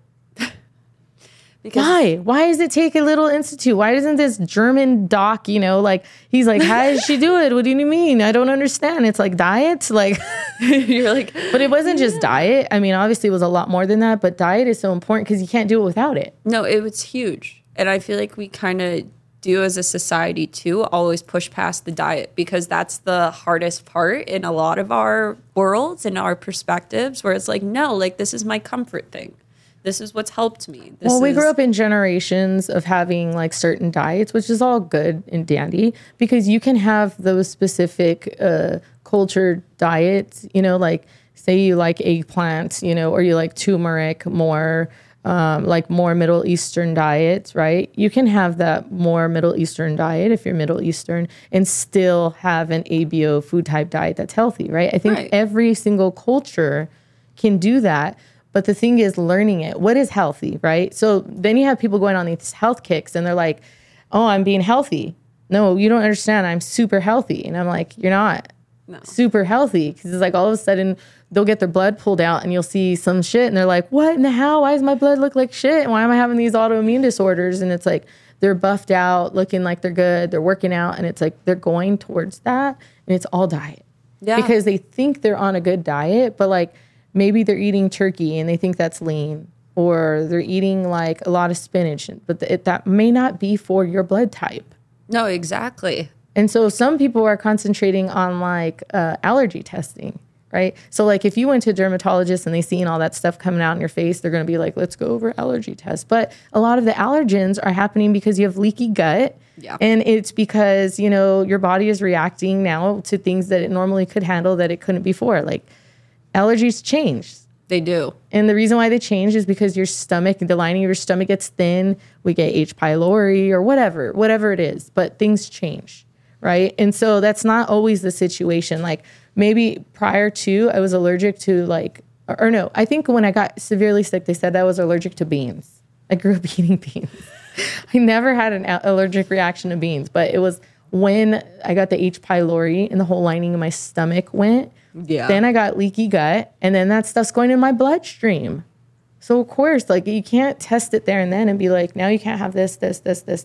Speaker 1: Because why does it take a little institute? Why doesn't this German doc, like, he's like, how does she do it? What do you mean? I don't understand. It's like diet. Like,
Speaker 2: you're like,
Speaker 1: but it wasn't just diet. I mean, obviously it was a lot more than that, but diet is so important because you can't do it without it.
Speaker 2: No, it was huge. And I feel like we kind of do as a society too, always push past the diet because that's the hardest part in a lot of our worlds and our perspectives where it's like, no, like this is my comfort thing. This is what's helped me.
Speaker 1: We grew up in generations of having like certain diets, which is all good and dandy because you can have those specific cultured diets, like say you like eggplant, or you like turmeric more, like more Middle Eastern diets, right? You can have that more Middle Eastern diet if you're Middle Eastern and still have an ABO food type diet that's healthy, right? I think every single culture can do that. But the thing is learning it. What is healthy, right? So then you have people going on these health kicks and they're like, oh, I'm being healthy. No, you don't understand. I'm super healthy. And I'm like, you're not super healthy. Because it's like all of a sudden they'll get their blood pulled out and you'll see some shit. And they're like, what in the hell? Why does my blood look like shit? Why am I having these autoimmune disorders? And it's like they're buffed out, looking like they're good. They're working out. And it's like they're going towards that. And it's all diet. Yeah. Because they think they're on a good diet. But like, maybe they're eating turkey and they think that's lean. or they're eating like a lot of spinach, but that may not be for your blood type.
Speaker 2: No, exactly.
Speaker 1: And so some people are concentrating on like allergy testing, right? So like if you went to a dermatologist and they seen all that stuff coming out in your face, they're going to be like, let's go over allergy tests. But a lot of the allergens are happening because you have leaky gut.
Speaker 2: Yeah.
Speaker 1: And it's because, you know, your body is reacting now to things that it normally could handle that it couldn't before. Like allergies change.
Speaker 2: They do.
Speaker 1: And the reason why they change is because your stomach, the lining of your stomach gets thin. We get H. pylori or whatever it is. But things change, right? And so that's not always the situation. Like maybe prior to, I was allergic to like, or no, I think when I got severely sick, they said I was allergic to beans. I grew up eating beans. I never had an allergic reaction to beans, but it was when I got the H. pylori and the whole lining of my stomach went.
Speaker 2: Yeah.
Speaker 1: Then I got leaky gut, and then that stuff's going in my bloodstream. So of course, like you can't test it there and then and be like, now you can't have this, because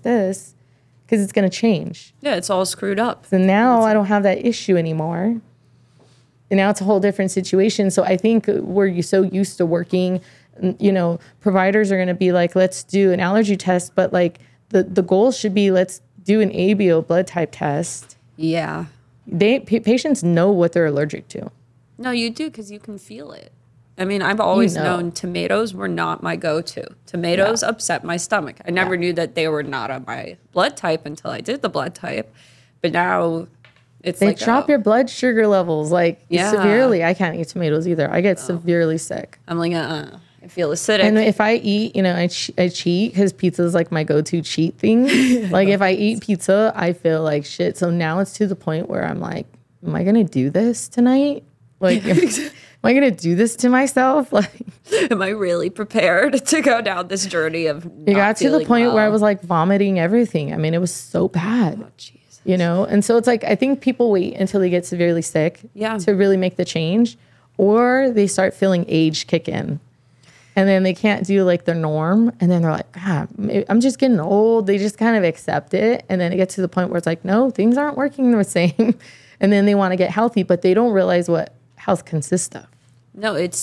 Speaker 1: it's going to change.
Speaker 2: Yeah, it's all screwed up.
Speaker 1: So now I don't have that issue anymore. And now it's a whole different situation. So I think we're so used to working, you know, providers are going to be like, let's do an allergy test, but like the goal should be let's do an ABO blood type test.
Speaker 2: Yeah.
Speaker 1: Patients know what they're allergic to.
Speaker 2: No, you do because you can feel it. I mean, I've always known tomatoes were not my go-to. Tomatoes upset my stomach. I never knew that they were not on my blood type until I did the blood type. But now it's
Speaker 1: they
Speaker 2: like
Speaker 1: drop your blood sugar levels like severely. I can't eat tomatoes either. I get severely sick.
Speaker 2: I'm like, I feel acidic.
Speaker 1: And if I eat, you know, I cheat because pizza is like my go-to cheat thing. Like if I eat pizza, I feel like shit. So now it's to the point where I'm like, am I going to do this tonight? Like, am I going to do this to myself? Like,
Speaker 2: am I really prepared to go down this journey of
Speaker 1: it got to the point where I was like vomiting everything. I mean, it was so bad.
Speaker 2: Oh, Jesus.
Speaker 1: You know? And so it's like, I think people wait until they get severely sick to really make the change, or they start feeling age kick in. And then they can't do like their norm. And then they're like, God, I'm just getting old. They just kind of accept it. And then it gets to the point where it's like, no, things aren't working the same. And then they want to get healthy, but they don't realize what health consists of.
Speaker 2: No, that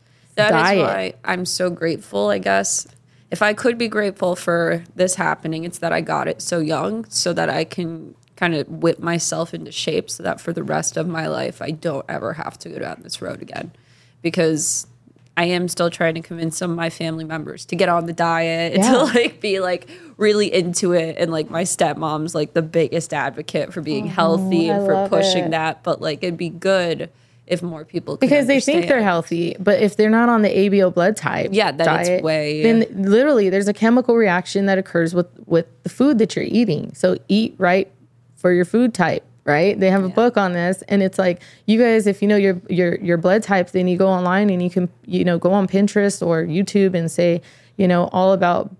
Speaker 2: is why I'm so grateful, I guess. If I could be grateful for this happening, it's that I got it so young so that I can kind of whip myself into shape so that for the rest of my life, I don't ever have to go down this road again. Because I am still trying to convince some of my family members to get on the diet and to like be like really into it. And like my stepmom's like the biggest advocate for being healthy and for pushing that. But like it'd be good if more people could
Speaker 1: because they think they're healthy, but if they're not on the ABO blood type
Speaker 2: then
Speaker 1: diet,
Speaker 2: it's way
Speaker 1: then literally there's a chemical reaction that occurs with the food that you're eating. So eat right for your food type. Right? They have a book on this, and it's like, you guys, if you know your blood type, then you go online and you can, you know, go on Pinterest or YouTube and say, you know, all about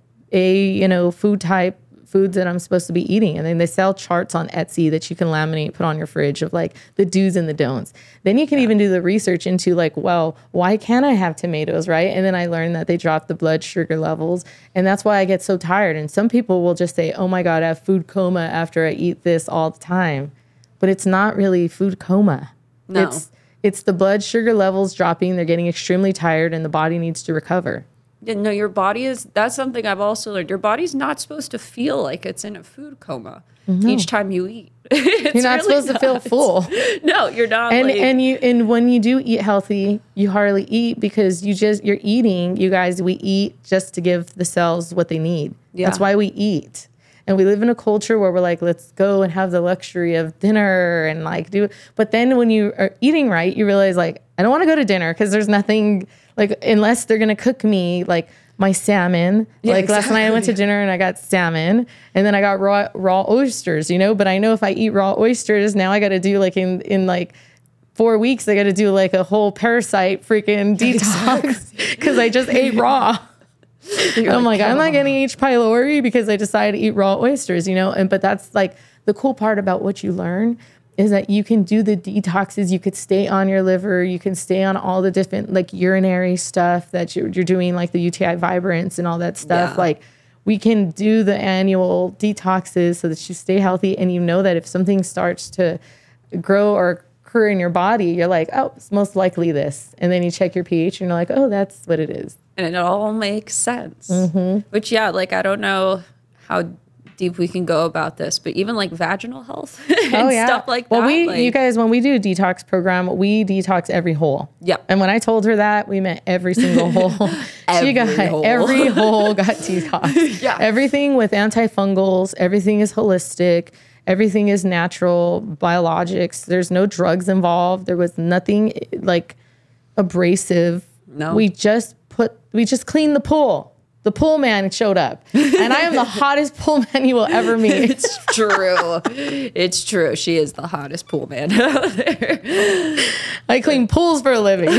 Speaker 1: food type, foods that I'm supposed to be eating. And then they sell charts on Etsy that you can laminate, put on your fridge of like the do's and the don'ts. Then you can even do the research into like, well, why can't I have tomatoes, right? And then I learned that they drop the blood sugar levels. And that's why I get so tired. And some people will just say, oh my God, I have food coma after I eat this all the time. But it's not really food coma.
Speaker 2: No.
Speaker 1: It's the blood sugar levels dropping. They're getting extremely tired and the body needs to recover.
Speaker 2: Yeah, no, your body that's something I've also learned. Your body's not supposed to feel like it's in a food coma each time you eat.
Speaker 1: You're not supposed to feel full.
Speaker 2: No, you're not.
Speaker 1: And when you do eat healthy, you hardly eat because you're eating. You guys, we eat just to give the cells what they need. Yeah. That's why we eat. And we live in a culture where we're like, let's go and have the luxury of dinner and like do. But then when you are eating right, you realize like, I don't want to go to dinner because there's nothing like, unless they're going to cook me like my salmon. Yeah, like last night I went to dinner and I got salmon and then I got raw oysters, you know, but I know if I eat raw oysters, now I got to do like in like 4 weeks, I got to do like a whole parasite freaking detox because I just ate raw. I'm like, I'm not getting H. pylori because I decided to eat raw oysters, you know? But that's like the cool part about what you learn is that you can do the detoxes. You could stay on your liver. You can stay on all the different like urinary stuff that you're doing, like the UTI Vibrance and all that stuff. Yeah. Like we can do the annual detoxes so that you stay healthy. And you know that if something starts to grow or occur in your body, you're like, oh, it's most likely this. And then you check your pH and you're like, oh, that's what it is.
Speaker 2: And it all makes sense. Which, like, I don't know how deep we can go about this, but even like vaginal health and stuff like that.
Speaker 1: Well,
Speaker 2: like,
Speaker 1: you guys, when we do a detox program, we detox every hole.
Speaker 2: Yep.
Speaker 1: And when I told her that, we meant every single hole. Every hole got detoxed.
Speaker 2: Yeah.
Speaker 1: Everything with antifungals, everything is holistic. Everything is natural, biologics. There's no drugs involved. There was nothing like abrasive.
Speaker 2: No.
Speaker 1: We just cleaned the pool. The pool man showed up, and I am the hottest pool man you will ever meet.
Speaker 2: It's true. It's true. She is the hottest pool man out there.
Speaker 1: I clean pools for a living.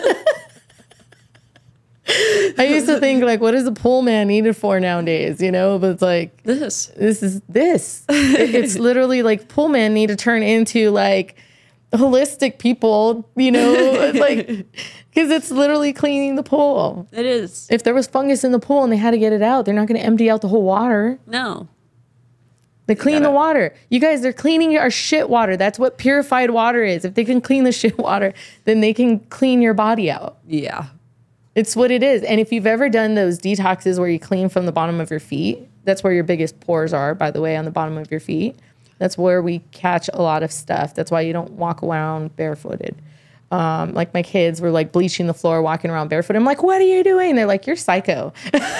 Speaker 1: I used to think, like, what is a pool man needed for nowadays? You know, but it's like
Speaker 2: This.
Speaker 1: It's literally like pool men need to turn into like holistic people. You know, like. Because it's literally cleaning the pool.
Speaker 2: It is.
Speaker 1: If there was fungus in the pool and they had to get it out, they're not going to empty out the whole water.
Speaker 2: No.
Speaker 1: They clean the water. You guys, they're cleaning our shit water. That's what purified water is. If they can clean the shit water, then they can clean your body out.
Speaker 2: Yeah.
Speaker 1: It's what it is. And if you've ever done those detoxes where you clean from the bottom of your feet, that's where your biggest pores are, by the way, on the bottom of your feet. That's where we catch a lot of stuff. That's why you don't walk around barefooted. Like my kids were like bleaching the floor, walking around barefoot. I'm like, what are you doing? They're like, you're psycho.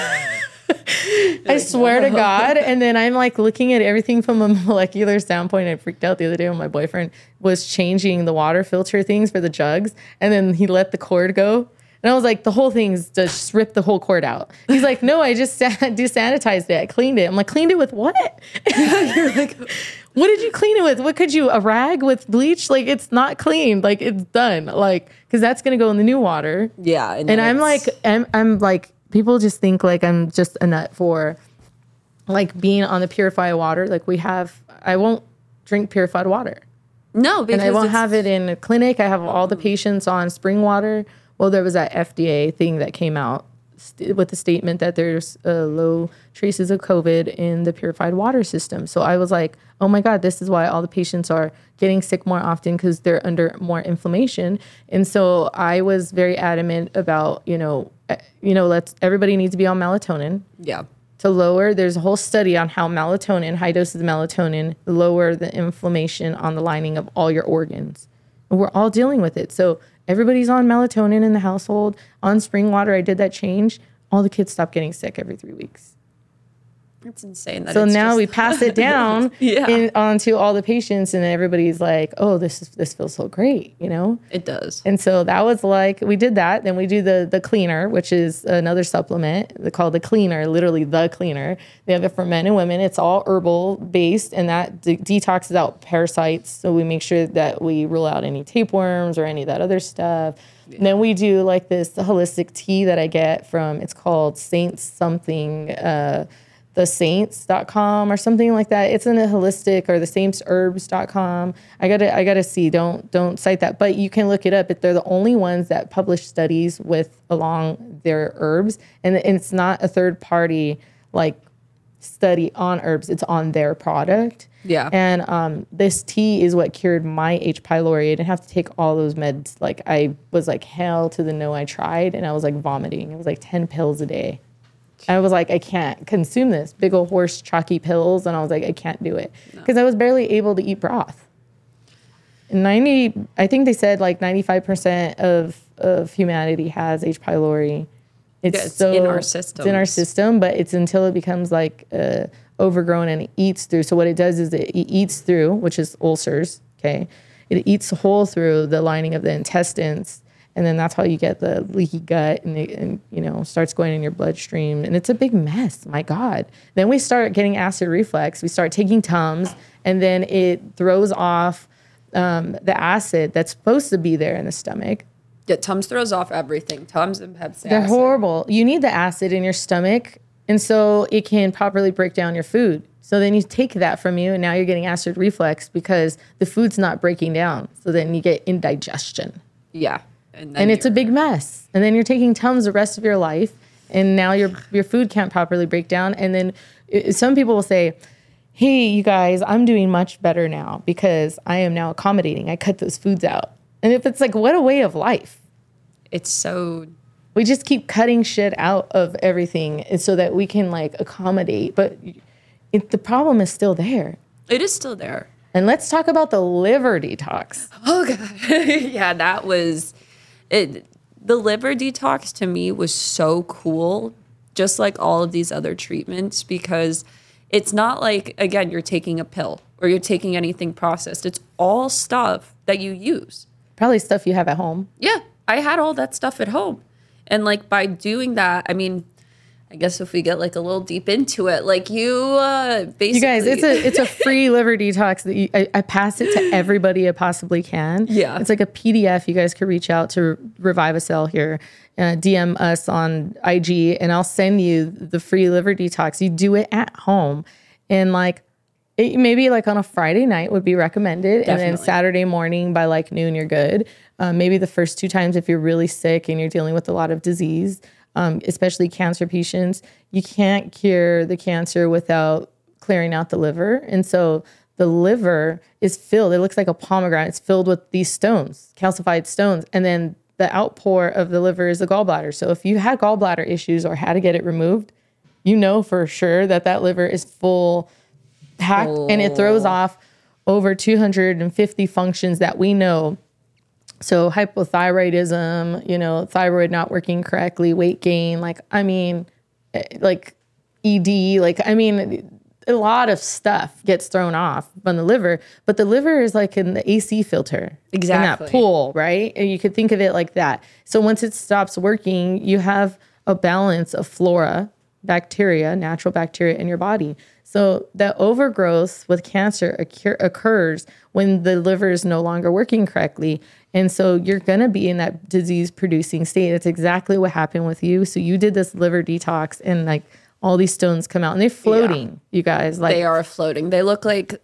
Speaker 1: I swear to God. And then I'm like looking at everything from a molecular standpoint. I freaked out the other day when my boyfriend was changing the water filter things for the jugs. And then he let the cord go. And I was like, the whole thing's just ripped the whole cord out. He's like, no, I just desanitized it. I cleaned it. I'm like, cleaned it with what? You're like, what did you clean it with? What could you, a rag with bleach? Like, it's not cleaned. Like, it's done. Like, because that's going to go in the new water.
Speaker 2: Yeah.
Speaker 1: And I'm like, people just think like I'm just a nut for like being on the purified water. Like I won't drink purified water.
Speaker 2: No, because
Speaker 1: and I won't have it in a clinic. I have all the patients on spring water. Well, there was that FDA thing that came out with the statement that there's low traces of COVID in the purified water system. So I was like, oh my God, this is why all the patients are getting sick more often, because they're under more inflammation. And so I was very adamant about, everybody needs to be on melatonin.
Speaker 2: Yeah.
Speaker 1: To lower, there's a whole study on how melatonin, high doses of melatonin, lower the inflammation on the lining of all your organs. And we're all dealing with it. So everybody's on melatonin in the household. On spring water, I did that change. All the kids stopped getting sick every 3 weeks.
Speaker 2: It's insane.
Speaker 1: So now we pass it down onto all the patients, and everybody's like, "Oh, this feels so great," you know.
Speaker 2: It does.
Speaker 1: And so that was like, we did that. Then we do the cleaner, which is another supplement. They call the cleaner, literally the cleaner. They have it for men and women. It's all herbal based, and that detoxes out parasites. So we make sure that we rule out any tapeworms or any of that other stuff. Yeah. And then we do like this holistic tea that I get from, it's called Saints something, thesaints.com or something like that. It's in a holistic, or the saintsherbs.com. I gotta see. Don't cite that, but you can look it up. They're the only ones that publish studies along their herbs, and it's not a third party like study on herbs. It's on their product.
Speaker 2: Yeah.
Speaker 1: And this tea is what cured my H. pylori. I didn't have to take all those meds. Like, I was like, hell to the no. I tried, and I was like vomiting. It was like 10 pills a day. I was like, I can't consume this big old horse chalky pills. And I was like, I can't do it, because I was barely able to eat broth. I think they said like 95% of humanity has H. pylori.
Speaker 2: It's in our system.
Speaker 1: It's in our system, but it's until it becomes like overgrown and it eats through. So what it does is it eats through, which is ulcers. Okay. It eats a hole through the lining of the intestines. And then that's how you get the leaky gut, and starts going in your bloodstream. And it's a big mess. My God. Then we start getting acid reflux. We start taking Tums, and then it throws off the acid that's supposed to be there in the stomach.
Speaker 2: Yeah, Tums throws off everything. Tums and Pepsi.
Speaker 1: They're horrible. You need the acid in your stomach, and so it can properly break down your food. So then you take that from you, and now you're getting acid reflux because the food's not breaking down. So then you get indigestion.
Speaker 2: Yeah.
Speaker 1: And it's a big mess. And then you're taking Tums the rest of your life, and now your food can't properly break down. And then some people will say, hey, you guys, I'm doing much better now because I am now accommodating. I cut those foods out. And if it's like, what a way of life.
Speaker 2: It's so
Speaker 1: we just keep cutting shit out of everything so that we can like accommodate. But the problem is still there.
Speaker 2: It is still there.
Speaker 1: And let's talk about the liver detox.
Speaker 2: Oh God. Yeah, that was it. The liver detox to me was so cool, just like all of these other treatments, because it's not like, again, you're taking a pill or you're taking anything processed. It's all stuff that you use.
Speaker 1: Probably stuff you have at home.
Speaker 2: Yeah, I had all that stuff at home. And like by doing that, I mean, I guess if we get like a little deep into it, like you basically...
Speaker 1: You guys, it's a free liver detox that I pass it to everybody I possibly can.
Speaker 2: Yeah.
Speaker 1: It's like a PDF. You guys could reach out to Revive a Cell here, DM us on IG, and I'll send you the free liver detox. You do it at home. And like, maybe like on a Friday night would be recommended.
Speaker 2: Definitely.
Speaker 1: And then Saturday morning by like noon, you're good. Maybe the first 2 times if you're really sick and you're dealing with a lot of disease. Especially cancer patients, you can't cure the cancer without clearing out the liver. And so the liver is filled, it looks like a pomegranate. It's filled with these stones, calcified stones. And then the outpour of the liver is the gallbladder. So if you had gallbladder issues or had to get it removed, you know for sure that that liver is full packed and it throws off over 250 functions that we know. So hypothyroidism, you know, thyroid not working correctly, weight gain, like, I mean, like ED, like, I mean, a lot of stuff gets thrown off from the liver, but the liver is like in the AC filter.
Speaker 2: Exactly.
Speaker 1: In that pool, right? And you could think of it like that. So once it stops working, you have a balance of flora, bacteria, natural bacteria in your body. So that overgrowth with cancer occurs when the liver is no longer working correctly. And so you're going to be in that disease producing state. That's exactly what happened with you. So you did this liver detox and like all these stones come out and they're floating, you guys. Like
Speaker 2: they are floating. They look like,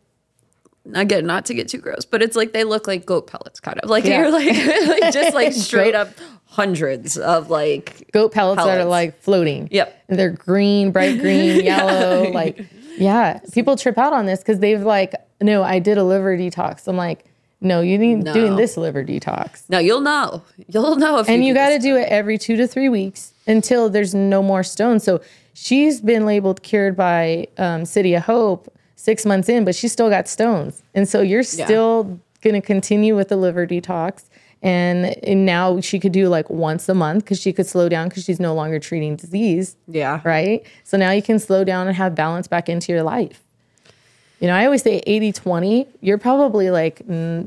Speaker 2: again, not to get too gross, but it's like they look like goat pellets kind of. Like you're like just like straight up hundreds of like
Speaker 1: goat pellets that are like floating.
Speaker 2: Yep.
Speaker 1: And they're green, bright green, yellow. Like, yeah. People trip out on this because they've like, no, I did a liver detox. I'm like, no, you need doing this liver detox.
Speaker 2: No, you'll know. You'll know if
Speaker 1: and you got to do it every 2 to 3 weeks until there's no more stones. So she's been labeled cured by City of Hope 6 months in, but she's still got stones. And so you're still going to continue with the liver detox. And now she could do like once a month because she could slow down because she's no longer treating disease.
Speaker 2: Yeah.
Speaker 1: Right? So now you can slow down and have balance back into your life. You know, I always say 80-20. You're probably like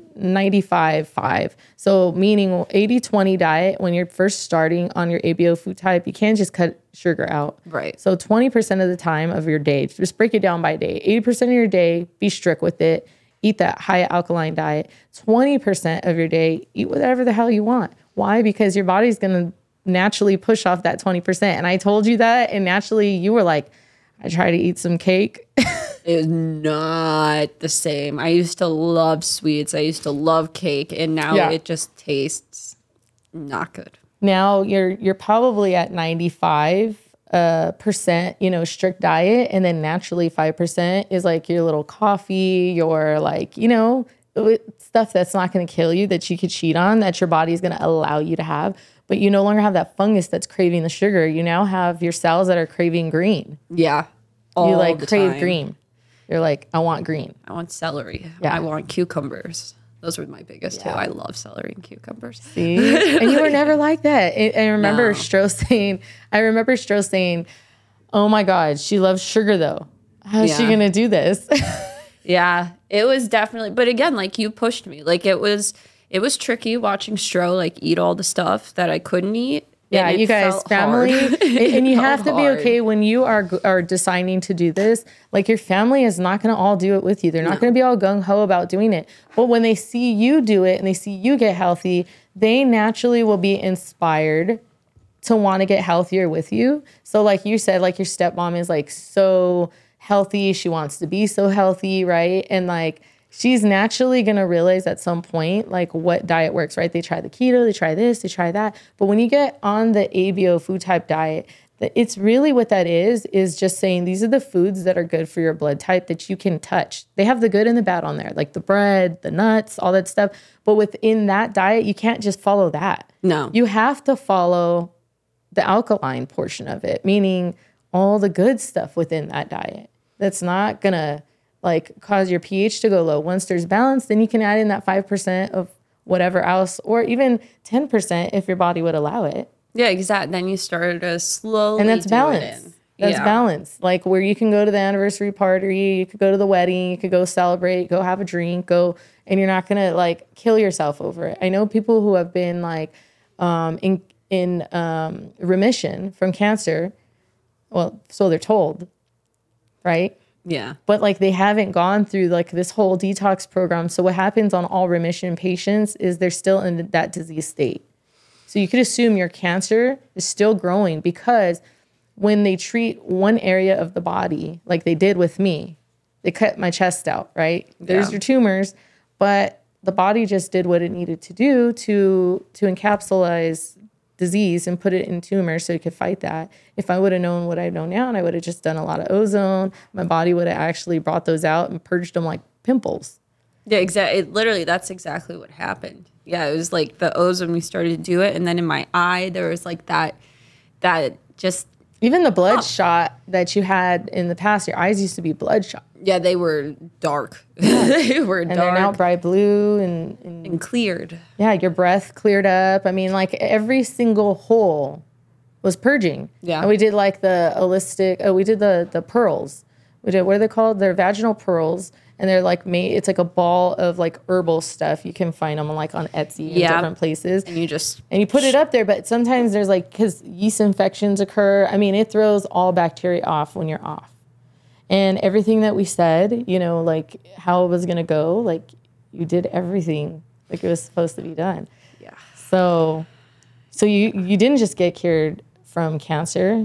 Speaker 1: 95-5. So meaning 80-20 diet, when you're first starting on your ABO food type, you can't just cut sugar out.
Speaker 2: Right.
Speaker 1: So 20% of the time of your day, just break it down by day. 80% of your day, be strict with it. Eat that high alkaline diet. 20% of your day, eat whatever the hell you want. Why? Because your body's going to naturally push off that 20%. And I told you that, and naturally you were like, I try to eat some cake.
Speaker 2: It was not the same. I used to love sweets. I used to love cake, and now it just tastes not good.
Speaker 1: Now you're probably at 95% you know, strict diet, and then naturally 5% is like your little coffee, your like, you know, stuff that's not going to kill you, that you could cheat on, that your body is going to allow you to have. But you no longer have that fungus that's craving the sugar. You now have your cells that are craving green.
Speaker 2: Yeah.
Speaker 1: You like crave green. You're like, I want green.
Speaker 2: I want celery.
Speaker 1: Yeah.
Speaker 2: I want cucumbers. Those were my biggest too. I love celery and cucumbers.
Speaker 1: See? And you were never like that. I remember Stroh saying, oh my God, she loves sugar though. How's she going to do this?
Speaker 2: Yeah, it was definitely, but again, like you pushed me. Like it was tricky watching Stroh like eat all the stuff that I couldn't eat.
Speaker 1: Yeah, you guys, family, and you have to be okay when you are deciding to do this. Like your family is not going to all do it with you. They're not going to be all gung ho about doing it. But when they see you do it and they see you get healthy, they naturally will be inspired to want to get healthier with you. So like you said, like your stepmom is like so healthy. She wants to be so healthy, right? And like she's naturally going to realize at some point, like what diet works, right? They try the keto, they try this, they try that. But when you get on the ABO food type diet, it's really what that is just saying these are the foods that are good for your blood type that you can touch. They have the good and the bad on there, like the bread, the nuts, all that stuff. But within that diet, you can't just follow that.
Speaker 2: No.
Speaker 1: You have to follow the alkaline portion of it, meaning all the good stuff within that diet. That's not going to like cause your pH to go low. Once there's balance, then you can add in that 5% of whatever else, or even 10% if your body would allow it.
Speaker 2: Yeah, exactly. Then you start to slowly
Speaker 1: and that's
Speaker 2: do
Speaker 1: balance.
Speaker 2: it in.
Speaker 1: That's balance. Like where you can go to the anniversary party, you could go to the wedding, you could go celebrate, go have a drink, and you're not gonna like kill yourself over it. I know people who have been like in remission from cancer. Well, so they're told, right?
Speaker 2: Yeah.
Speaker 1: But like they haven't gone through like this whole detox program. So what happens on all remission patients is they're still in that disease state. So you could assume your cancer is still growing because when they treat one area of the body, like they did with me, they cut my chest out, right? There's your tumors, but the body just did what it needed to do to encapsulate disease and put it in tumors so it could fight that. If I would have known what I know now, and I would have just done a lot of ozone, my body would have actually brought those out and purged them like pimples.
Speaker 2: Yeah, exactly. Literally, that's exactly what happened. Yeah, it was like the ozone, we started to do it. And then in my eye, there was like that just...
Speaker 1: Even the blood shot that you had in the past, your eyes used to be bloodshot.
Speaker 2: Yeah, they were dark. They were
Speaker 1: and
Speaker 2: dark.
Speaker 1: They're now bright blue and
Speaker 2: cleared.
Speaker 1: Yeah, your breath cleared up. I mean, like every single hole was purging.
Speaker 2: Yeah.
Speaker 1: And we did like the holistic, we did the pearls. We did, what are they called? They're vaginal pearls. And they're like it's like a ball of like herbal stuff. You can find them on like on Etsy and different places.
Speaker 2: And
Speaker 1: you put it up there, but sometimes there's like, because yeast infections occur. I mean, it throws all bacteria off when you're off. And everything that we said, you know, like how it was going to go, like you did everything like it was supposed to be done.
Speaker 2: Yeah.
Speaker 1: So you didn't just get cured from cancer.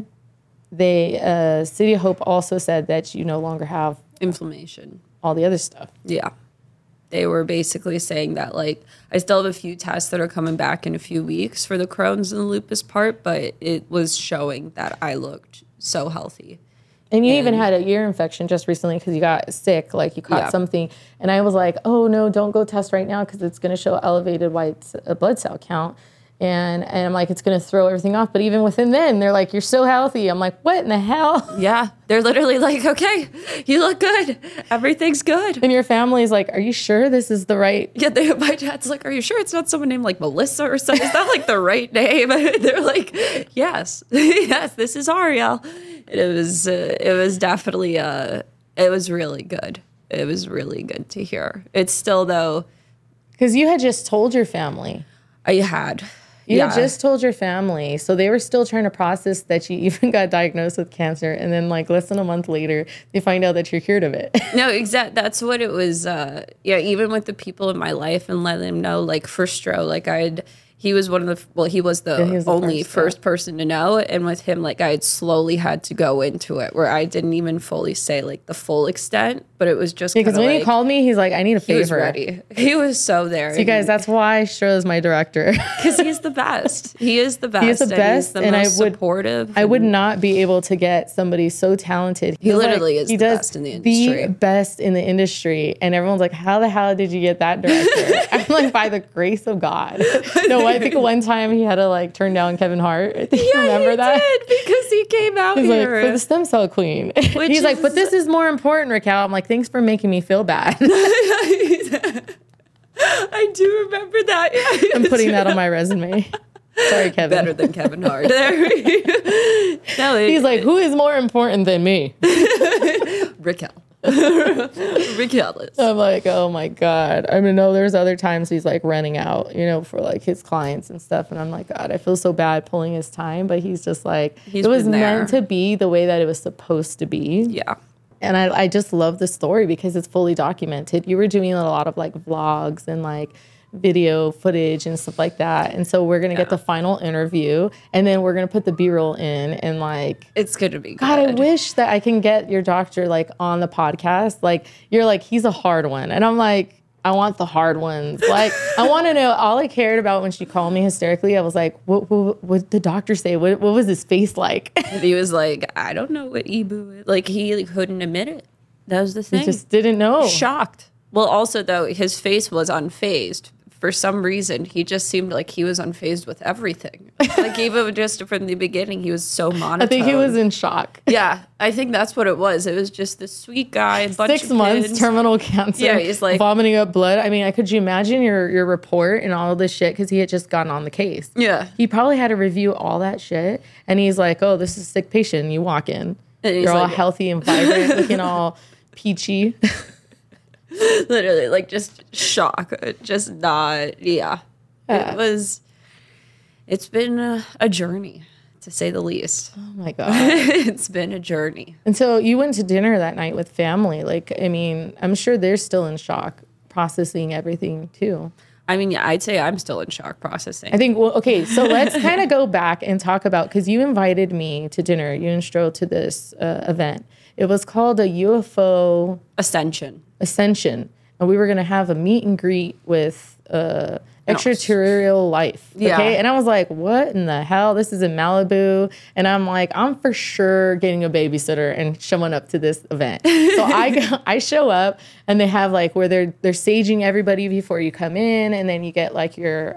Speaker 1: City of Hope also said that you no longer have
Speaker 2: inflammation.
Speaker 1: All the other stuff.
Speaker 2: Yeah. They were basically saying that, like, I still have a few tests that are coming back in a few weeks for the Crohn's and the lupus part, but it was showing that I looked so healthy.
Speaker 1: And you even had a ear infection just recently because you got sick, like you caught something. And I was like, oh, no, don't go test right now because it's going to show elevated white blood cell count. And I'm like, it's going to throw everything off. But even within then, they're like, you're so healthy. I'm like, what in the hell?
Speaker 2: Yeah. They're literally like, okay, you look good. Everything's good.
Speaker 1: And your family's like, are you sure this is the right?
Speaker 2: Yeah, my dad's like, are you sure it's not someone named like Melissa or something? Is that like the right name? They're like, yes, yes, this is Ariel. And it was definitely, it was really good. It was really good to hear. It's still though.
Speaker 1: Because you had just told your family.
Speaker 2: I had.
Speaker 1: You had just told your family, so they were still trying to process that you even got diagnosed with cancer, and then like less than a month later, they find out that you're cured of it.
Speaker 2: No, exactly. That's what it was. Even with the people in my life and letting them know, like for Stro, like he was he was the only first person to know. And with him, like I had slowly had to go into it where I didn't even fully say like the full extent, but it was just
Speaker 1: because when he called me, he's like, I need a favor.
Speaker 2: He was ready. He was so there.
Speaker 1: So you guys, that's why Stro is my director.
Speaker 2: Because he's the best. He is the best.
Speaker 1: He is the best.
Speaker 2: And he's the most supportive.
Speaker 1: I would not be able to get somebody so talented.
Speaker 2: He literally is the best in the industry.
Speaker 1: The best in the industry. And everyone's like, how the hell did you get that director? I'm like, by the grace of God. No, I think one time he had to like turn down Kevin Hart. I think you remember that?
Speaker 2: Did, because he came out
Speaker 1: He's
Speaker 2: here.
Speaker 1: like, for the stem cell queen. He's like, but this is more important, Raquel. I'm like, thanks for making me feel bad.
Speaker 2: I do remember that. Yeah,
Speaker 1: I'm putting that on my resume. Sorry, Kevin.
Speaker 2: Better than Kevin Hart.
Speaker 1: He's like, who is more important than me?
Speaker 2: Raquel. Regardless.
Speaker 1: I'm like, oh my God. I mean, no, there's other times he's like running out, you know, for like his clients and stuff. And I'm like, God, I feel so bad pulling his time. But he's just like, it was meant to be the way that it was supposed to be.
Speaker 2: Yeah.
Speaker 1: And I just love the story because it's fully documented. You were doing a lot of like vlogs and like video footage and stuff like that. And so we're going to get the final interview and then we're going to put the B-roll in and like...
Speaker 2: It's going to be good.
Speaker 1: God, I wish that I can get your doctor like on the podcast. Like you're like, he's a hard one. And I'm like, I want the hard ones. Like I want to know, all I cared about when she called me hysterically, I was like, what did the doctor say? What was his face like?
Speaker 2: And he was like, I don't know what EBOO is. Like he couldn't admit it. That was the thing.
Speaker 1: He just didn't know.
Speaker 2: Shocked. Well, also though, his face was unfazed for some reason, he just seemed like he was unfazed with everything. Like even just from the beginning, he was so monotone.
Speaker 1: I think he was in shock.
Speaker 2: Yeah, I think that's what it was. It was just this sweet guy, bunch
Speaker 1: 6
Speaker 2: of
Speaker 1: months,
Speaker 2: kids.
Speaker 1: terminal cancer.
Speaker 2: Yeah, he's like
Speaker 1: vomiting up blood. I mean, could you imagine your report and all this shit? Because he had just gotten on the case.
Speaker 2: Yeah.
Speaker 1: He probably had to review all that shit. And he's like, oh, this is a sick patient. You walk in. You're all healthy and vibrant, looking all peachy.
Speaker 2: Literally, like just shock. Just not, yeah. It's been a journey, to say the least.
Speaker 1: Oh my God.
Speaker 2: It's been a journey.
Speaker 1: And so you went to dinner that night with family. Like, I mean, I'm sure they're still in shock, processing everything too.
Speaker 2: I mean, yeah, I'd say I'm still in shock processing.
Speaker 1: I think, well, okay, so let's kind of go back and talk about, because you invited me to dinner, you and Stro, to this event. It was called a UFO
Speaker 2: Ascension.
Speaker 1: And we were going to have a meet and greet with extraterrestrial life. Okay.
Speaker 2: Yeah.
Speaker 1: And I was like, what in the hell? This is in Malibu. And I'm like, I'm for sure getting a babysitter and showing up to this event. So I show up, and they have like where they're saging everybody before you come in. And then you get like your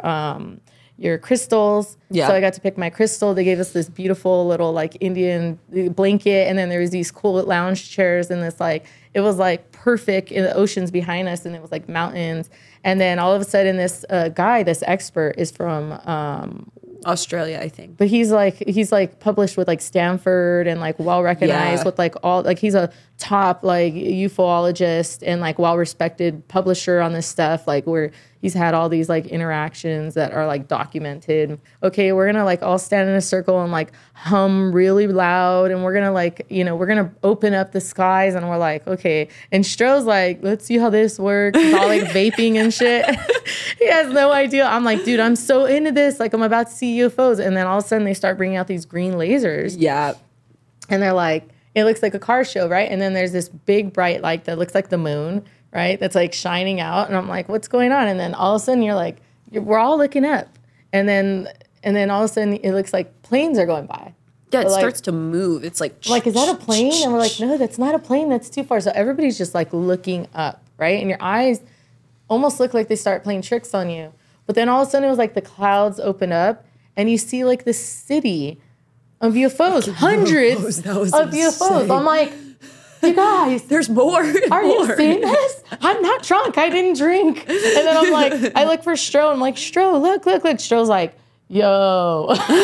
Speaker 1: crystals.
Speaker 2: Yeah.
Speaker 1: So I got to pick my crystal. They gave us this beautiful little like Indian blanket. And then there was these cool lounge chairs and this like, it was like perfect in the oceans behind us. And it was like mountains. And then all of a sudden this guy, this expert is from
Speaker 2: Australia, I think.
Speaker 1: but he's like published with like Stanford and like well recognized with like all like he's a top like ufologist and like well respected publisher on this stuff, like where he's had all these like interactions that are like documented. Okay, we're gonna like all stand in a circle and like hum really loud, and we're gonna like, you know, we're gonna open up the skies, and we're like, okay. And Stro's like, let's see how this works. He's all like vaping and shit. He has no idea. I'm like, dude, I'm so into this. Like, I'm about to see UFOs, and then all of a sudden they start bringing out these green lasers.
Speaker 2: Yeah.
Speaker 1: And they're like, it looks like a car show, right? And then there's this big bright light that looks like the moon, right? That's like shining out. And I'm like, what's going on? And then all of a sudden you're like, we're all looking up. And then all of a sudden it looks like planes are going by.
Speaker 2: Yeah, it
Speaker 1: like,
Speaker 2: starts to move. It's like,
Speaker 1: is that a plane? And we're like, no, that's not a plane. That's too far. So everybody's just like looking up, right? And your eyes almost look like they start playing tricks on you. But then all of a sudden it was like the clouds open up and you see like the city of UFOs, hundreds of UFOs. I'm like, you guys,
Speaker 2: there's more.
Speaker 1: Are you seeing this? I'm not drunk. I didn't drink. And then I'm like, I look for Stro. I'm like, Stro, look. Stro's like, yo.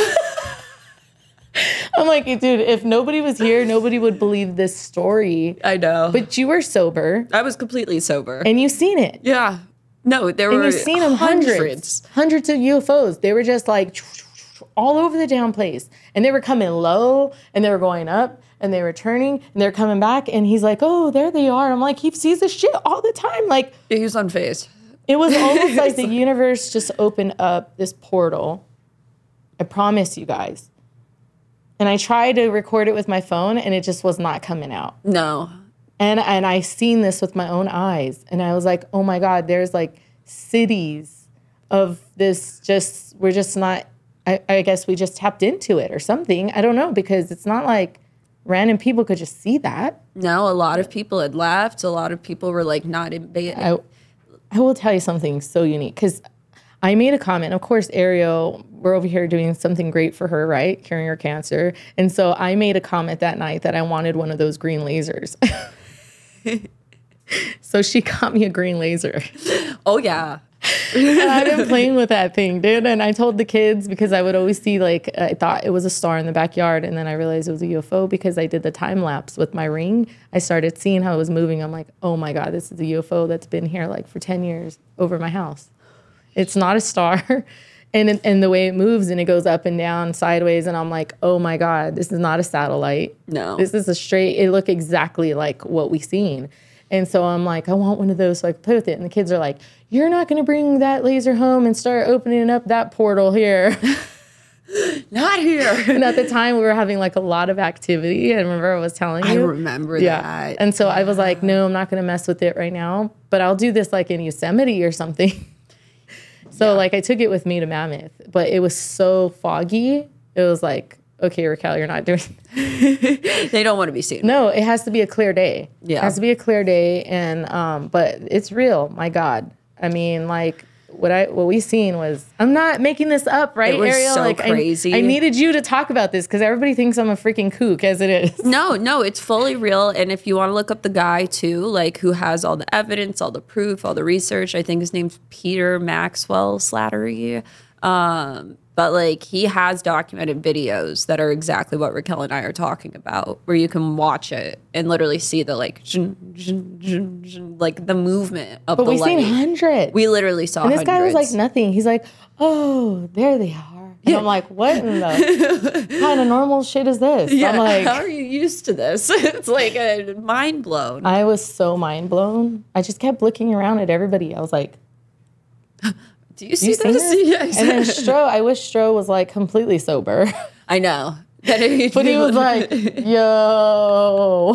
Speaker 1: I'm like, dude, if nobody was here, nobody would believe this story.
Speaker 2: I know.
Speaker 1: But you were sober.
Speaker 2: I was completely sober.
Speaker 1: And you've seen it.
Speaker 2: Yeah. No, there were
Speaker 1: you've seen them hundreds of UFOs. They were just like all over the damn place. And they were coming low and they were going up and they were turning and they were coming back. And he's like, oh, there they are. I'm like, he sees this shit all the time. Like,
Speaker 2: he was unfazed.
Speaker 1: It was almost like the universe just opened up this portal. I promise you guys. And I tried to record it with my phone and it just was not coming out.
Speaker 2: No.
Speaker 1: And I seen this with my own eyes. And I was like, oh my God, there's like cities of this we're just not, I guess we just tapped into it or something. I don't know, because it's not like random people could just see that.
Speaker 2: No, a lot of people had left. A lot of people were like not in bed.
Speaker 1: I will tell you something so unique, because I made a comment. Of course, Ariel, we're over here doing something great for her, right? Curing her cancer. And so I made a comment that night that I wanted one of those green lasers. So she got me a green laser.
Speaker 2: Oh, yeah.
Speaker 1: And I've been playing with that thing, dude. And I told the kids, because I would always see, like, I thought it was a star in the backyard. And then I realized it was a UFO because I did the time lapse with my ring. I started seeing how it was moving. I'm like, oh my God, this is a UFO that's been here like for 10 years over my house. It's not a star. And the way it moves and it goes up and down sideways. And I'm like, oh my God, this is not a satellite.
Speaker 2: No.
Speaker 1: This is it looked exactly like what we seen. And so I'm like, I want one of those so I can play with it. And the kids are like, you're not going to bring that laser home and start opening up that portal here.
Speaker 2: Not here.
Speaker 1: And at the time we were having like a lot of activity. I remember I was telling you.
Speaker 2: I remember that.
Speaker 1: And so I was like, no, I'm not going to mess with it right now. But I'll do this like in Yosemite or something. So like I took it with me to Mammoth. But it was so foggy. It was like, okay, Raquel, you're not doing
Speaker 2: it. They don't want to be seen.
Speaker 1: No, it has to be a clear day.
Speaker 2: Yeah.
Speaker 1: It has to be a clear day. And but it's real. My God. I mean, like, what we seen was, I'm not making this up, right,
Speaker 2: It was
Speaker 1: Ariel?
Speaker 2: so
Speaker 1: Like,
Speaker 2: crazy.
Speaker 1: I needed you to talk about this because everybody thinks I'm a freaking kook, as it is.
Speaker 2: No, it's fully real. And if you want to look up the guy too, like who has all the evidence, all the proof, all the research, I think his name's Peter Maxwell Slattery. But like he has documented videos that are exactly what Raquel and I are talking about, where you can watch it and literally see the like, like the movement of
Speaker 1: But
Speaker 2: the
Speaker 1: we've
Speaker 2: light.
Speaker 1: seen hundreds.
Speaker 2: We literally saw
Speaker 1: And this guy was like
Speaker 2: hundreds.
Speaker 1: nothing. He's like, oh, there they are. And I'm like, what in the kind of normal shit is this?
Speaker 2: Yeah,
Speaker 1: I'm like,
Speaker 2: how are you used to this? It's like a mind blown.
Speaker 1: I was so mind blown. I just kept looking around at everybody. I was like,
Speaker 2: Do you see
Speaker 1: you seen
Speaker 2: this?
Speaker 1: this?
Speaker 2: Yes.
Speaker 1: And then Stro, I wish Stro was like completely sober.
Speaker 2: I know. But he
Speaker 1: was like, yo.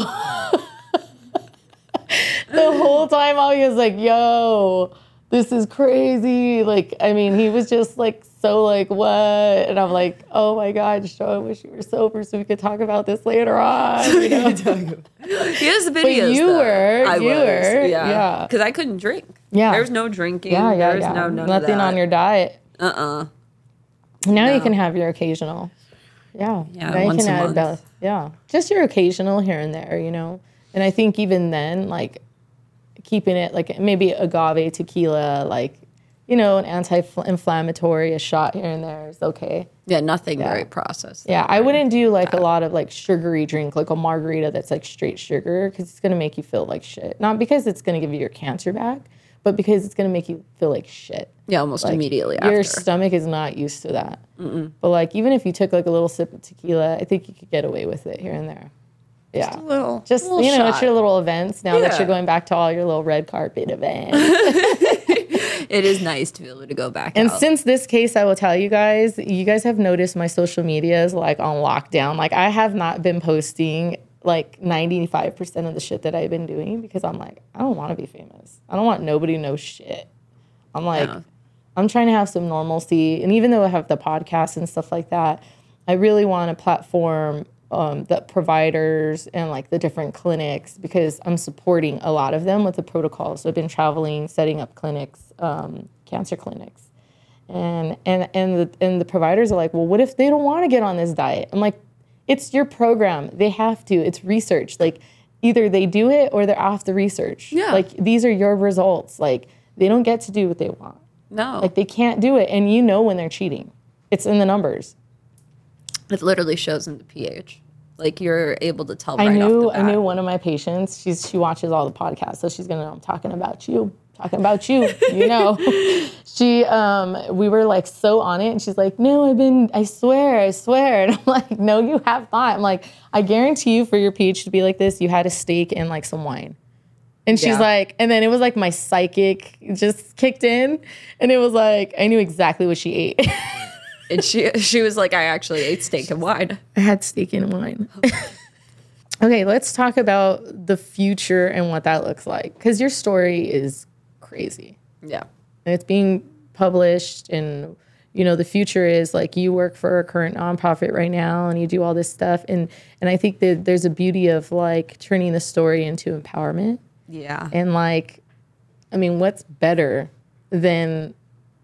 Speaker 1: The whole time I was like, yo, this is crazy. Like, I mean, he was just like, so like, what? And I'm like, oh my God, Stro, I wish you were sober so we could talk about this later on. You know?
Speaker 2: He has the videos.
Speaker 1: you
Speaker 2: though.
Speaker 1: were,
Speaker 2: I
Speaker 1: you
Speaker 2: was,
Speaker 1: were,
Speaker 2: yeah.
Speaker 1: yeah.
Speaker 2: Because I couldn't drink.
Speaker 1: Yeah.
Speaker 2: There's no drinking.
Speaker 1: Yeah,
Speaker 2: There's
Speaker 1: yeah.
Speaker 2: no none of
Speaker 1: Nothing
Speaker 2: that.
Speaker 1: on your diet.
Speaker 2: Now
Speaker 1: Now you
Speaker 2: No.
Speaker 1: can have your occasional. Yeah.
Speaker 2: Yeah,
Speaker 1: Now you
Speaker 2: once
Speaker 1: can
Speaker 2: a
Speaker 1: add
Speaker 2: month.
Speaker 1: yeah. Just your occasional here and there, you know? And I think even then, like, keeping it, like, maybe agave tequila, like, you know, an anti-inflammatory, a shot here and there is okay.
Speaker 2: Yeah, nothing very processed.
Speaker 1: Yeah, I wouldn't do, like, a lot of, like, sugary drink, like a margarita that's, like, straight sugar, because it's going to make you feel like shit. Not because it's going to give you your cancer back, but because it's going to make you feel like shit.
Speaker 2: Yeah, almost
Speaker 1: Like,
Speaker 2: immediately
Speaker 1: your
Speaker 2: after.
Speaker 1: stomach is not used to that. But like, even if you took like a little sip of tequila, I think you could get away with it here and there. Yeah, just
Speaker 2: little
Speaker 1: you know, it's
Speaker 2: shot.
Speaker 1: your little events now that
Speaker 2: Yeah.
Speaker 1: you're going back to all your little red carpet events.
Speaker 2: It is nice to be able to go back
Speaker 1: And
Speaker 2: out.
Speaker 1: since this case, I will tell you guys have noticed my social media is like on lockdown. Like, I have not been posting like 95% of the shit that I've been doing because I'm like, I don't want to be famous. I don't want nobody to know shit. I'm like,
Speaker 2: Yeah.
Speaker 1: I'm trying to have some normalcy. And even though I have the podcast and stuff like that, I really want to platform the providers and like the different clinics because I'm supporting a lot of them with the protocols. So I've been traveling, setting up clinics, cancer clinics. And the providers are like, well, what if they don't want to get on this diet? I'm like, it's your program. They have to. It's research. Like, either they do it or they're off the research.
Speaker 2: Yeah.
Speaker 1: Like, these are your results. Like, they don't get to do what they want.
Speaker 2: No.
Speaker 1: Like, they can't do it. And you know when they're cheating. It's in the numbers.
Speaker 2: It literally shows in the pH. Like, you're able to tell
Speaker 1: I
Speaker 2: right off the
Speaker 1: knew
Speaker 2: bat.
Speaker 1: one of my patients, she watches all the podcasts, so she's gonna know I'm talking about you. You know. She we were like so on it and she's like, no, I swear. And I'm like, no, you have not. I'm like, I guarantee you for your pH to be like this, you had a steak and like some wine. And she's
Speaker 2: Yeah.
Speaker 1: like, and then it was like my psychic just kicked in and it was like, I knew exactly what she ate.
Speaker 2: And she was like, I actually ate steak and wine.
Speaker 1: I had steak and wine. Okay, let's talk about the future and what that looks like. Because your story is crazy.
Speaker 2: Yeah.
Speaker 1: And it's being published and, you know, the future is like you work for a current nonprofit right now and you do all this stuff. And I think that there's a beauty of like turning the story into empowerment.
Speaker 2: Yeah.
Speaker 1: And like, I mean, what's better than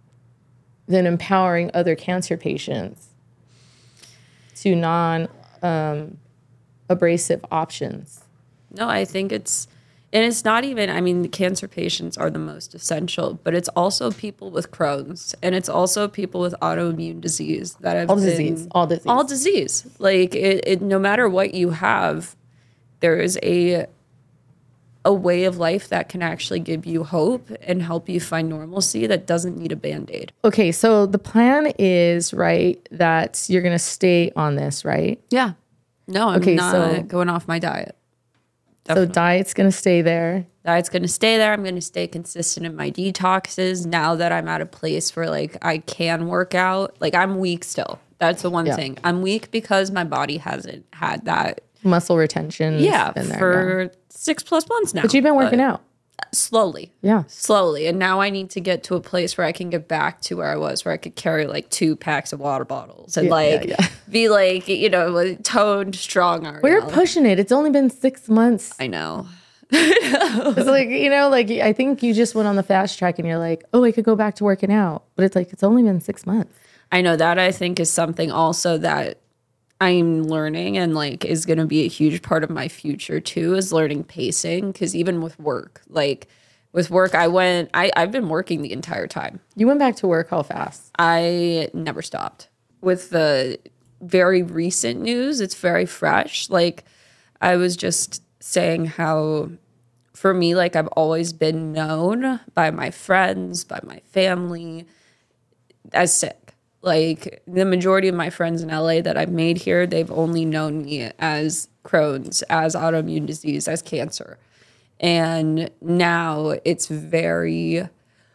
Speaker 1: empowering other cancer patients to non-abrasive options?
Speaker 2: No, I think it's not even, I mean, the cancer patients are the most essential, but it's also people with Crohn's and it's also people with autoimmune disease that have
Speaker 1: All
Speaker 2: been,
Speaker 1: disease.
Speaker 2: all disease. Like it no matter what you have, there is a way of life that can actually give you hope and help you find normalcy that doesn't need a Band-Aid.
Speaker 1: Okay, so the plan is, right, that you're going to stay on this, right?
Speaker 2: Yeah. No, I'm
Speaker 1: Okay,
Speaker 2: not
Speaker 1: so-
Speaker 2: going off my diet.
Speaker 1: So diet's going to stay there.
Speaker 2: Diet's going to stay there. I'm going to stay consistent in my detoxes now that I'm at a place where like I can work out. Like I'm weak still. That's the one
Speaker 1: Yeah.
Speaker 2: thing. I'm weak because my body hasn't had that.
Speaker 1: Muscle retention.
Speaker 2: Yeah,
Speaker 1: been there,
Speaker 2: for 6+ months now.
Speaker 1: But you've been working out.
Speaker 2: slowly.
Speaker 1: Yeah.
Speaker 2: Slowly. And now I need to get to a place where I can get back to where I was, where I could carry like 2 packs of water bottles and be like, you know, toned, strong.
Speaker 1: We're pushing it. It's only been 6 months.
Speaker 2: I know.
Speaker 1: It's like, like I think you just went on the fast track and you're like, oh, I could go back to working out. But it's like, it's only been 6 months.
Speaker 2: I know that I think is something also that I'm learning and like is going to be a huge part of my future too, is learning pacing. Because even with work, I've been working the entire time.
Speaker 1: You went back to work how fast?
Speaker 2: I never stopped. With the very recent news, it's very fresh. Like I was just saying how for me, like I've always been known by my friends, by my family as sick. Like the majority of my friends in LA that I've made here, they've only known me as Crohn's, as autoimmune disease, as cancer. And now it's very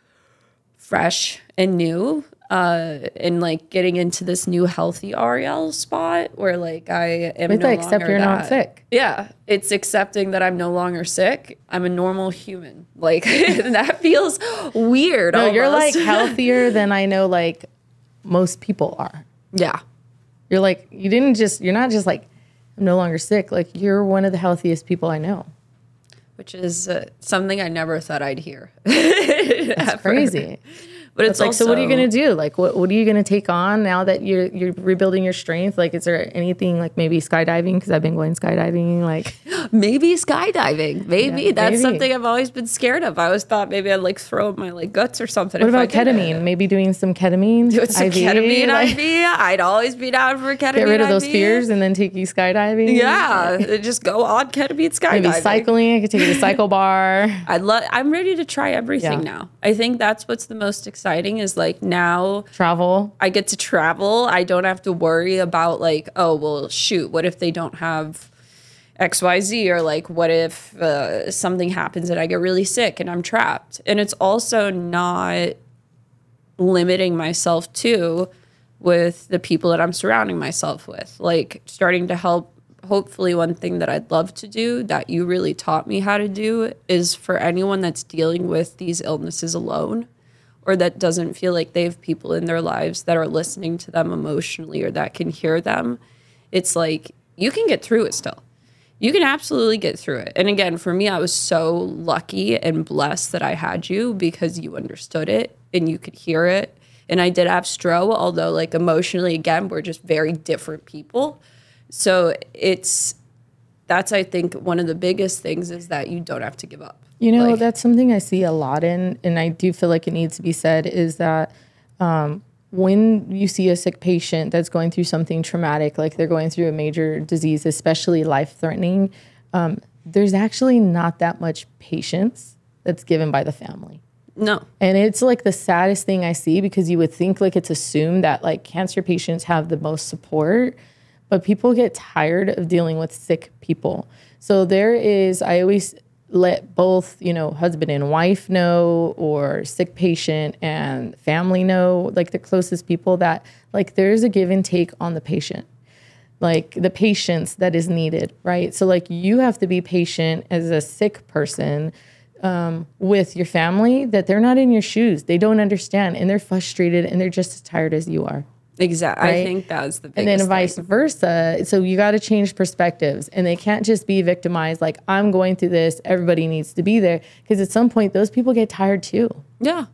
Speaker 2: fresh and new. And like getting into this new healthy Ariel spot where like I am
Speaker 1: It's
Speaker 2: no
Speaker 1: like, except
Speaker 2: longer
Speaker 1: you're not
Speaker 2: that.
Speaker 1: sick.
Speaker 2: Yeah, it's accepting that I'm no longer sick. I'm a normal human. Like that feels weird.
Speaker 1: No, you're like
Speaker 2: almost.
Speaker 1: healthier than I know like most people are.
Speaker 2: Yeah.
Speaker 1: You're like, you're not just like, I'm no longer sick. Like you're one of the healthiest people I know.
Speaker 2: Which is something I never thought I'd hear.
Speaker 1: That's crazy.
Speaker 2: But it's
Speaker 1: like,
Speaker 2: also,
Speaker 1: so what are you going to do? Like, what are you going to take on now that you're rebuilding your strength? Like, is there anything like maybe skydiving? Because I've been going skydiving. Like,
Speaker 2: maybe skydiving. Maybe
Speaker 1: Yeah,
Speaker 2: that's
Speaker 1: maybe.
Speaker 2: something I've always been scared of. I always thought maybe I'd like throw up my like guts or something.
Speaker 1: what
Speaker 2: if I
Speaker 1: about
Speaker 2: did
Speaker 1: ketamine?
Speaker 2: it.
Speaker 1: Maybe doing some ketamine.
Speaker 2: Do some
Speaker 1: IV,
Speaker 2: ketamine
Speaker 1: like,
Speaker 2: IV. I'd always be down for ketamine.
Speaker 1: Get rid of those
Speaker 2: IV.
Speaker 1: fears and then take you skydiving.
Speaker 2: Yeah, just go on ketamine skydiving.
Speaker 1: Maybe cycling. I could take you to cycle bar.
Speaker 2: I'm ready to try everything
Speaker 1: Yeah.
Speaker 2: now. I think that's what's the most exciting is like now
Speaker 1: Travel.
Speaker 2: I get to travel. I don't have to worry about like, oh, well, shoot, what if they don't have XYZ? Or like, what if something happens and I get really sick and I'm trapped? And it's also not limiting myself too with the people that I'm surrounding myself with. Like starting to help. Hopefully one thing that I'd love to do that you really taught me how to do is for anyone that's dealing with these illnesses alone, or that doesn't feel like they have people in their lives that are listening to them emotionally or that can hear them. It's like, you can get through it still. You can absolutely get through it. And again, for me, I was so lucky and blessed that I had you because you understood it and you could hear it. And I did have Stro, although like emotionally, again, we're just very different people. So that's, I think, one of the biggest things is that you don't have to give up. Like,
Speaker 1: That's something I see a lot in, and I do feel like it needs to be said, is that when you see a sick patient that's going through something traumatic, like they're going through a major disease, especially life-threatening, there's actually not that much patience that's given by the family.
Speaker 2: no.
Speaker 1: And it's like the saddest thing I see, because you would think like it's assumed that like cancer patients have the most support, but people get tired of dealing with sick people. So I always let both, husband and wife know, or sick patient and family know, like the closest people, that like there's a give and take on the patient, like the patience that is needed, right? So like you have to be patient as a sick person with your family, that they're not in your shoes. They don't understand and they're frustrated and they're just as tired as you are.
Speaker 2: Exactly.
Speaker 1: Right?
Speaker 2: I think that's the biggest
Speaker 1: And then
Speaker 2: thing.
Speaker 1: vice versa. So you got to change perspectives, and they can't just be victimized. Like, I'm going through this, everybody needs to be there. Because at some point, those people get tired too,
Speaker 2: Yeah.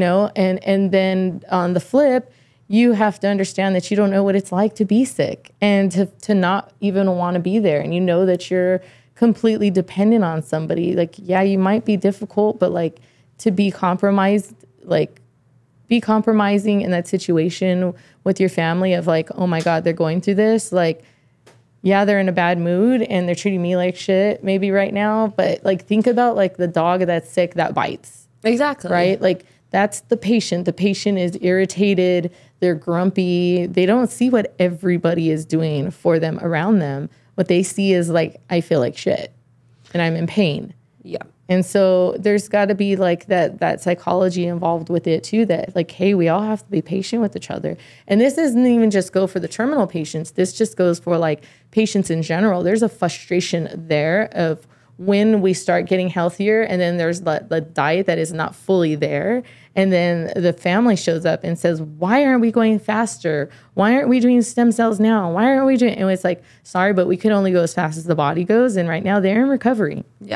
Speaker 1: And then on the flip, you have to understand that you don't know what it's like to be sick and to not even want to be there. And you know that you're completely dependent on somebody. Like, yeah, you might be difficult, but like to be compromised, like be compromising in that situation with your family of like, oh my God, they're going through this. Like, yeah, they're in a bad mood and they're treating me like shit maybe right now. But like, think about like the dog that's sick that bites,
Speaker 2: Exactly.
Speaker 1: right? Like that's the patient. The patient is irritated. They're grumpy. They don't see what everybody is doing for them around them. What they see is like, I feel like shit and I'm in pain.
Speaker 2: Yeah.
Speaker 1: And so there's got to be like that psychology involved with it too, that like, hey, we all have to be patient with each other. And this doesn't even just go for the terminal patients. This just goes for like patients in general. There's a frustration there of when we start getting healthier, and then there's the diet that is not fully there. And then the family shows up and says, why aren't we going faster? Why aren't we doing stem cells now? Why aren't we doing, and it's like, sorry, but we can only go as fast as the body goes. And right now they're in recovery.
Speaker 2: Yeah.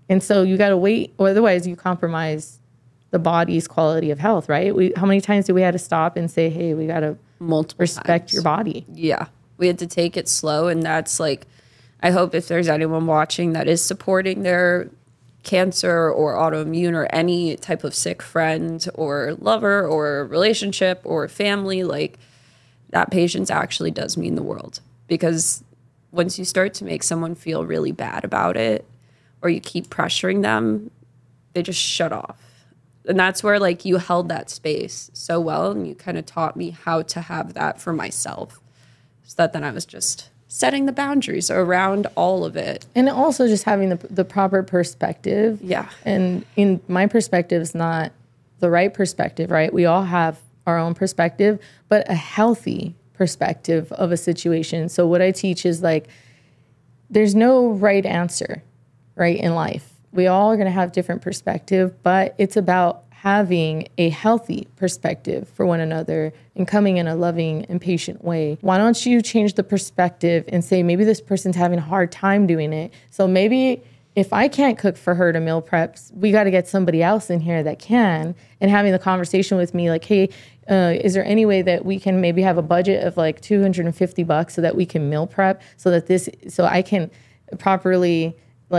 Speaker 1: And so you got to wait, or otherwise you compromise the body's quality of health, right? How many times do we have to stop and say, hey, we got to
Speaker 2: Multiple
Speaker 1: respect
Speaker 2: times.
Speaker 1: your body?
Speaker 2: Yeah. We had to take it slow. And that's like, I hope if there's anyone watching that is supporting their cancer or autoimmune or any type of sick friend or lover or relationship or family, like that patience actually does mean the world. Because once you start to make someone feel really bad about it, or you keep pressuring them, they just shut off. And that's where like you held that space so well, and you kind of taught me how to have that for myself, so that then I was just setting the boundaries around all of it.
Speaker 1: And also just having the proper perspective.
Speaker 2: Yeah.
Speaker 1: And in my perspective is not the right perspective, right? We all have our own perspective, but a healthy perspective of a situation. So what I teach is like, there's no right answer, right, in life. We all are going to have different perspective, but it's about having a healthy perspective for one another and coming in a loving and patient way. Why don't you change the perspective and say, maybe this person's having a hard time doing it. So maybe if I can't cook for her to meal preps, we got to get somebody else in here that can, and having the conversation with me like, hey, is there any way that we can maybe have a budget of like $250 so that we can meal prep so I can properly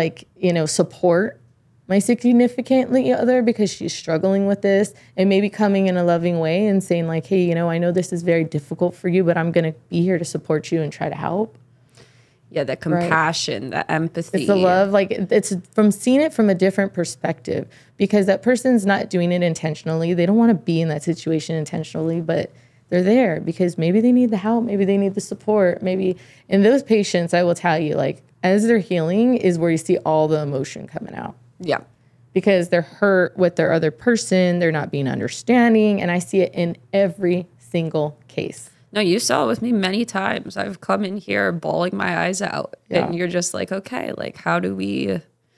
Speaker 1: support my significantly other because she's struggling with this, and maybe coming in a loving way and saying like, hey, I know this is very difficult for you, but I'm going to be here to support you and try to help.
Speaker 2: Yeah, the compassion, the empathy.
Speaker 1: It's the love. Like it's from seeing it from a different perspective, because that person's not doing it intentionally. They don't want to be in that situation intentionally, but they're there because maybe they need the help. Maybe they need the support. Maybe, and those patients, I will tell you, like as they're healing is where you see all the emotion coming out.
Speaker 2: Yeah.
Speaker 1: Because they're hurt with their other person. They're not being understanding. And I see it in every single case.
Speaker 2: No, you saw it with me many times. I've come in here bawling my eyes out.
Speaker 1: Yeah.
Speaker 2: And you're just like, okay, like how do we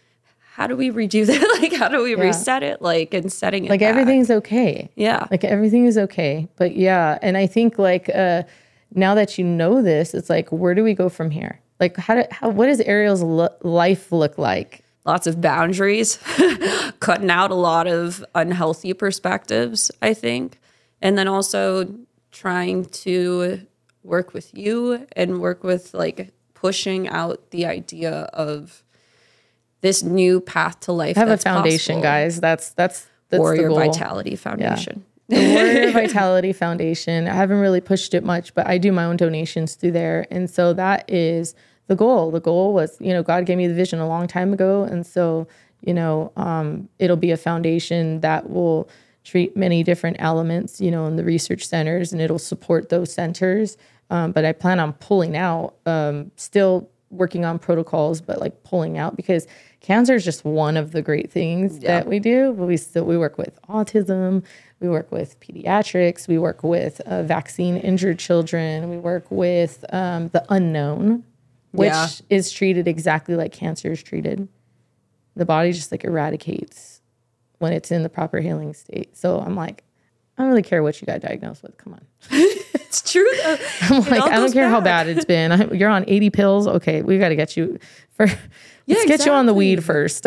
Speaker 2: redo that? Like how do we reset it? Like and setting it
Speaker 1: like
Speaker 2: back.
Speaker 1: Everything's okay.
Speaker 2: Yeah.
Speaker 1: Like everything is okay. But yeah. And I think like now that you know this, it's like, where do we go from here? Like what does Ariel's life look like?
Speaker 2: Lots of boundaries, cutting out a lot of unhealthy perspectives, I think. And then also trying to work with you and work with like pushing out the idea of this new path to life.
Speaker 1: Have a foundation, possible. Guys. That's
Speaker 2: Warrior
Speaker 1: the goal.
Speaker 2: Vitality Foundation.
Speaker 1: Yeah. The Warrior Vitality Foundation. I haven't really pushed it much, but I do my own donations through there. And so that is the goal. The goal was, God gave me the vision a long time ago. And so, it'll be a foundation that will treat many different elements, in the research centers, and it'll support those centers. But I plan on pulling out, still working on protocols, but like pulling out, because cancer is just one of the great things that we do. But we work with autism, we work with pediatrics, we work with vaccine injured children, we work with the unknown, which is treated exactly like cancer is treated. The body just like eradicates when it's in the proper healing state. So I'm like, I don't really care what you got diagnosed with. Come on.
Speaker 2: It's true though.
Speaker 1: I'm like, I don't care how bad it's been. You're on 80 pills. Okay, we got to get you get you on the weed first.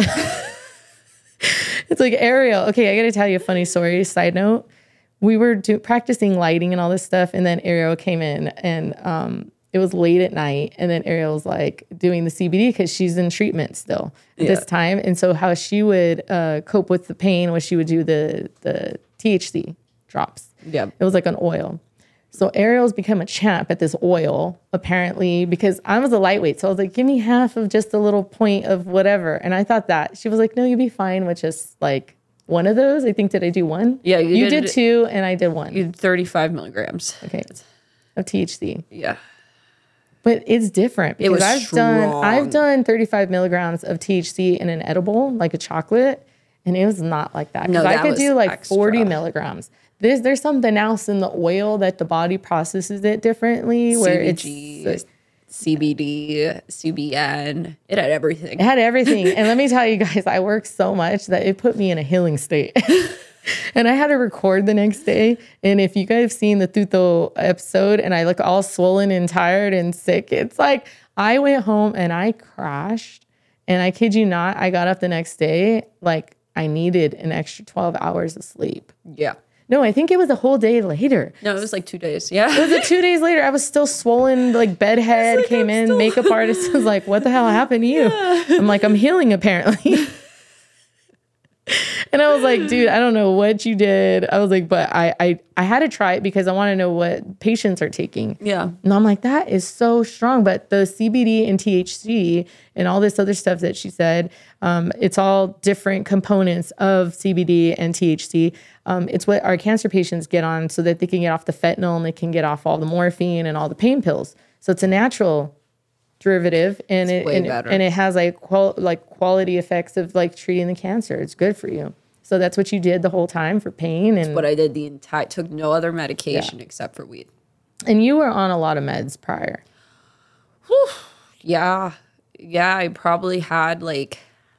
Speaker 1: It's like, Ariel. Okay, I got to tell you a funny story. Side note, we were practicing lighting and all this stuff, and then Ariel came in, and it was late at night, and then Ariel was like doing the CBD because she's in treatment still at this time. And so how she would cope with the pain was she would do the THC drops.
Speaker 2: Yeah.
Speaker 1: It was like an oil. So Ariel's become a champ at this oil, apparently, because I was a lightweight. So I was like, give me half of just a little point of whatever. And I thought that. She was like, no, you'll be fine with just like one of those. I think, did I do one?
Speaker 2: Yeah.
Speaker 1: You did two, and I did one.
Speaker 2: You did 35 milligrams.
Speaker 1: Okay. Of THC.
Speaker 2: Yeah.
Speaker 1: But it's different because I've
Speaker 2: strong.
Speaker 1: done 35 milligrams of THC in an edible, like a chocolate, and it was not like that. Because I could do like extra. 40 milligrams. There's something else in the oil that the body processes it differently. Where
Speaker 2: CBG,
Speaker 1: it's
Speaker 2: CBD, CBN. It had everything.
Speaker 1: It had everything. And let me tell you guys, I worked so much that it put me in a healing state. And I had to record the next day. And if you guys have seen the Tuto episode and I look all swollen and tired and sick, it's like I went home and I crashed And I kid you not, I got up the next day, like I needed an extra 12 hours of sleep.
Speaker 2: Yeah.
Speaker 1: No, I think it was a whole day later.
Speaker 2: No, it was like 2 days. Yeah.
Speaker 1: It was like 2 days later. I was still swollen, like bedhead
Speaker 2: like,
Speaker 1: came in, makeup artist was like, what the hell happened to you? Yeah. I'm like, I'm healing apparently. And I was like, dude, I don't know what you did. I was like, but I had to try it because I want to know what patients are taking.
Speaker 2: Yeah.
Speaker 1: And I'm like, that is so strong. But the CBD and THC and all this other stuff that she said, it's all different components of CBD and THC. It's what our cancer patients get on so that they can get off the fentanyl and they can get off all the morphine and all the pain pills. So it's a natural derivative, and it has like quality effects of like treating the cancer. It's good for you. So that's what you did the whole time for pain. And
Speaker 2: that's what I did took no other medication except for weed.
Speaker 1: And you were on a lot of meds prior.
Speaker 2: Whew. Yeah. I probably had like,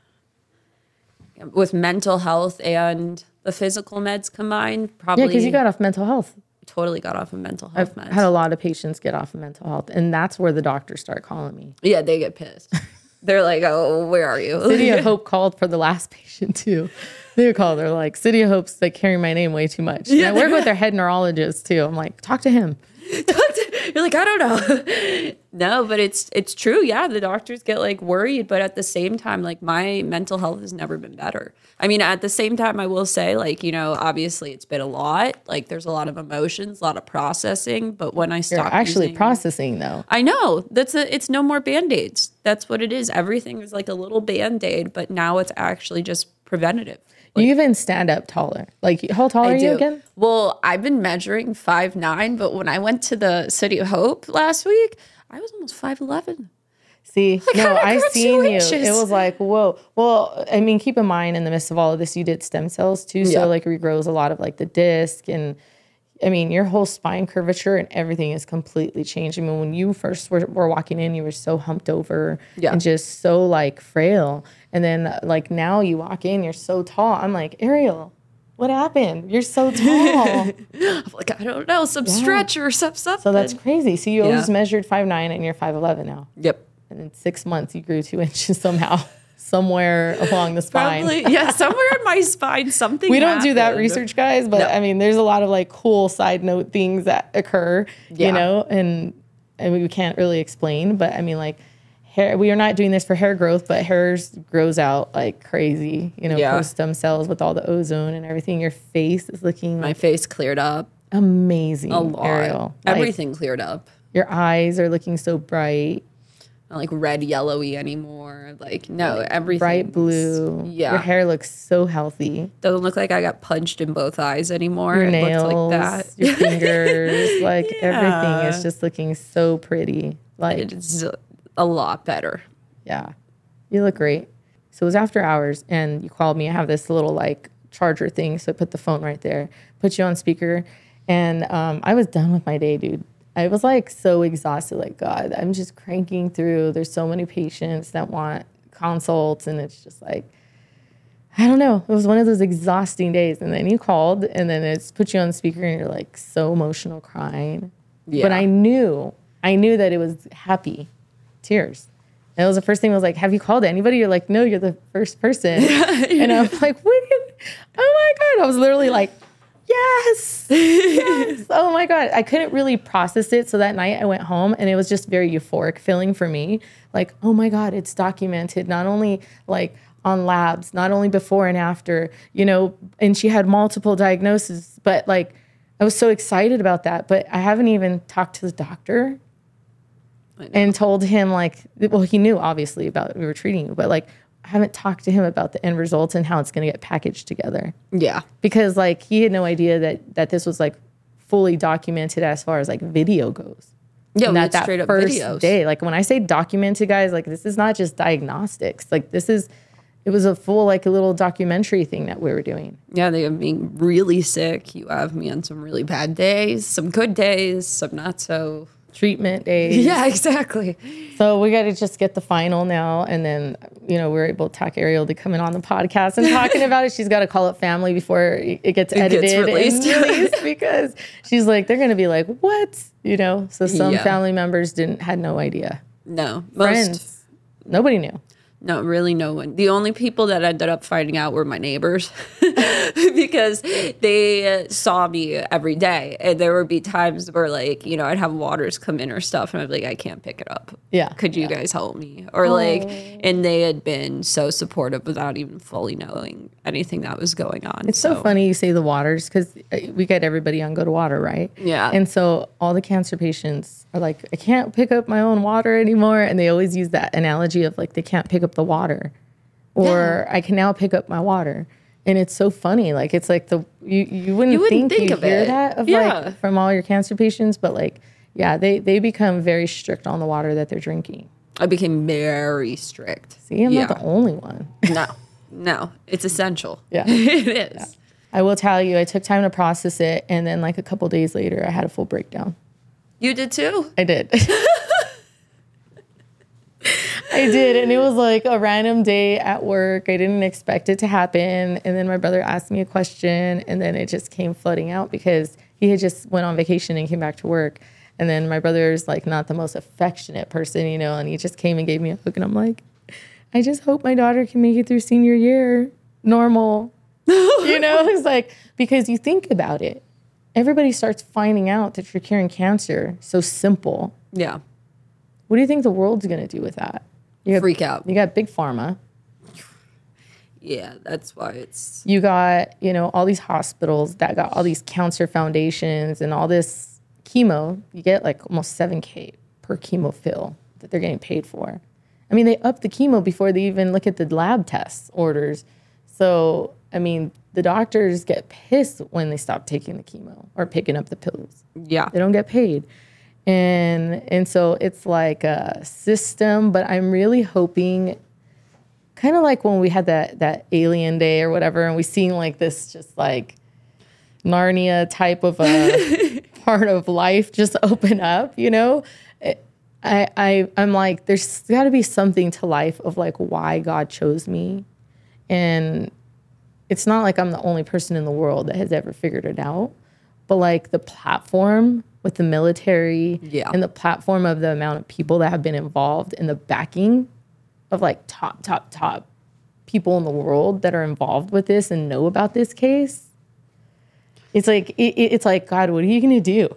Speaker 2: with mental health and the physical meds combined, probably.
Speaker 1: Yeah, because you got off mental health.
Speaker 2: Totally got off of mental health meds.
Speaker 1: I've had a lot of patients get off of mental health, and that's where the doctors start calling me.
Speaker 2: Yeah, they get pissed. They're like, oh, where are you?
Speaker 1: City of Hope called for the last patient too. They would call. They're like, City of Hope's like carrying my name way too much. Yeah, and I work with their head neurologist too. I'm like, talk to him.
Speaker 2: You're like, I don't know. No, but it's true. Yeah, the doctors get like worried, but at the same time, like my mental health has never been better. I mean, at the same time, I will say, like, you know, obviously it's been a lot. Like, there's a lot of emotions, a lot of processing. But when I stopped,
Speaker 1: you're actually processing, though.
Speaker 2: I know it's no more Band-Aids. That's what it is. Everything is like a little Band-Aid, but now it's actually just preventative.
Speaker 1: Like, you even stand up taller. Like, how tall are you again?
Speaker 2: Well, I've been measuring 5'9", but when I went to the City of Hope last week, I was almost 5'11".
Speaker 1: See, like, no, I seen you. It was like, whoa. Well, I mean, keep in mind, in the midst of all of this, you did stem cells too. So like regrows a lot of like the disc, and I mean, your whole spine curvature and everything is completely changed. I mean, when you first were walking in, you were so humped over and just so like frail. And then like now you walk in, you're so tall. I'm like, Ariel, what happened? You're so tall.
Speaker 2: I'm like, I don't know, some stretch or something.
Speaker 1: So that's crazy. So you always measured 5'9" and you're 5'11" now.
Speaker 2: Yep.
Speaker 1: And in 6 months, you grew 2 inches somehow, somewhere along the spine.
Speaker 2: Probably, somewhere in my spine, something
Speaker 1: We don't do that research, guys, but I mean, there's a lot of like cool side note things that occur, you know, and we can't really explain. But I mean, like hair, we are not doing this for hair growth, but hair grows out like crazy, you know, post stem cells with all the ozone and everything. Your face is looking
Speaker 2: my face cleared up.
Speaker 1: Amazing.
Speaker 2: A lot.
Speaker 1: Ariel.
Speaker 2: Everything cleared up.
Speaker 1: Your eyes are looking so bright.
Speaker 2: Not like red yellowy anymore. Like, no, everything.
Speaker 1: Bright blue. Yeah. Your hair looks so healthy.
Speaker 2: Doesn't look like I got punched in both eyes anymore.
Speaker 1: Your nails, like that. Your fingers, like everything is just looking so pretty. Like,
Speaker 2: it's a lot better.
Speaker 1: Yeah. You look great. So it was after hours and you called me. I have this little like charger thing. So I put the phone right there, put you on speaker. And I was done with my day, dude. I was like so exhausted, like, God, I'm just cranking through. There's so many patients that want consults, and it's just like, I don't know. It was one of those exhausting days. And then you called, and then it's put you on the speaker, and you're like so emotional, crying. Yeah. But I knew that it was happy tears. And it was the first thing I was like, have you called anybody? You're like, no, you're the first person. And I'm like, oh my God. I was literally like, yes. Oh my God. I couldn't really process it. So that night I went home and it was just very euphoric feeling for me. Like, oh my God, it's documented not only like on labs, not only before and after, you know, and she had multiple diagnoses, but like, I was so excited about that, but I haven't even talked to the doctor and told him like, well, he knew obviously about we were treating you, but like, I haven't talked to him about the end results and how it's going to get packaged together. Yeah. Because like he had no idea that this was like fully documented as far as like video goes. Yeah, and that straight up first videos. Day, like when I say documented, guys, like this is not just diagnostics. Like it was a full like a little documentary thing that we were doing.
Speaker 2: Yeah, they have me really sick. You have me on some really bad days, some good days, some not so.
Speaker 1: Treatment days.
Speaker 2: Yeah, exactly.
Speaker 1: So we got to just get the final now. And then, you know, we're able to talk Ariel to come in on the podcast and talking about it. She's got to call it family before it gets edited and released because she's like, they're going to be like, what? You know, so some family members had no idea.
Speaker 2: No.
Speaker 1: Friends. Nobody knew.
Speaker 2: No, really no one. The only people that ended up finding out were my neighbors because they saw me every day. And there would be times where like, you know, I'd have waters come in or stuff and I'd be like, I can't pick it up.
Speaker 1: Yeah.
Speaker 2: Could you guys help me? Or like, and they had been so supportive without even fully knowing anything that was going on.
Speaker 1: It's so funny you say the waters because we get everybody on Go to Water, right?
Speaker 2: Yeah.
Speaker 1: And so all the cancer patients are like, I can't pick up my own water anymore. And they always use that analogy of like, they can't pick up the water or I can now pick up my water. And it's so funny. Like, it's like you wouldn't think you
Speaker 2: of
Speaker 1: hear
Speaker 2: it.
Speaker 1: that of like from all your cancer patients, but like, yeah, they become very strict on the water that they're drinking.
Speaker 2: I became very strict.
Speaker 1: See, I'm not the only one.
Speaker 2: No, it's essential.
Speaker 1: Yeah.
Speaker 2: It is.
Speaker 1: Yeah. I will tell you, I took time to process it. And then like a couple days later, I had a full breakdown.
Speaker 2: You did too?
Speaker 1: I did. I did. And it was like a random day at work. I didn't expect it to happen. And then my brother asked me a question and then it just came flooding out because he had just went on vacation and came back to work. And then my brother's like not the most affectionate person, you know, and he just came and gave me a hug and I'm like, I just hope my daughter can make it through senior year normal. You know, it's like, because you think about it, everybody starts finding out that you're curing cancer. So simple.
Speaker 2: Yeah.
Speaker 1: What do you think the world's going to do with that?
Speaker 2: Freak out.
Speaker 1: You got big pharma.
Speaker 2: Yeah, that's why it's...
Speaker 1: You got, you know, all these hospitals that got all these cancer foundations and all this chemo. You get like almost $7,000 per chemo fill that they're getting paid for. I mean, they up the chemo before they even look at the lab tests orders. So, I mean, the doctors get pissed when they stop taking the chemo or picking up the pills.
Speaker 2: Yeah.
Speaker 1: They don't get paid. And so it's like a system, but I'm really hoping, kind of like when we had that alien day or whatever, and we seen like this just like Narnia type of a part of life just open up, you know? I'm like, there's got to be something to life of like why God chose me. And it's not like I'm the only person in the world that has ever figured it out, but like the platform with the military and the platform of the amount of people that have been involved and the backing of like top people in the world that are involved with this and know about this case. It's like, it's like, God, what are you going to do?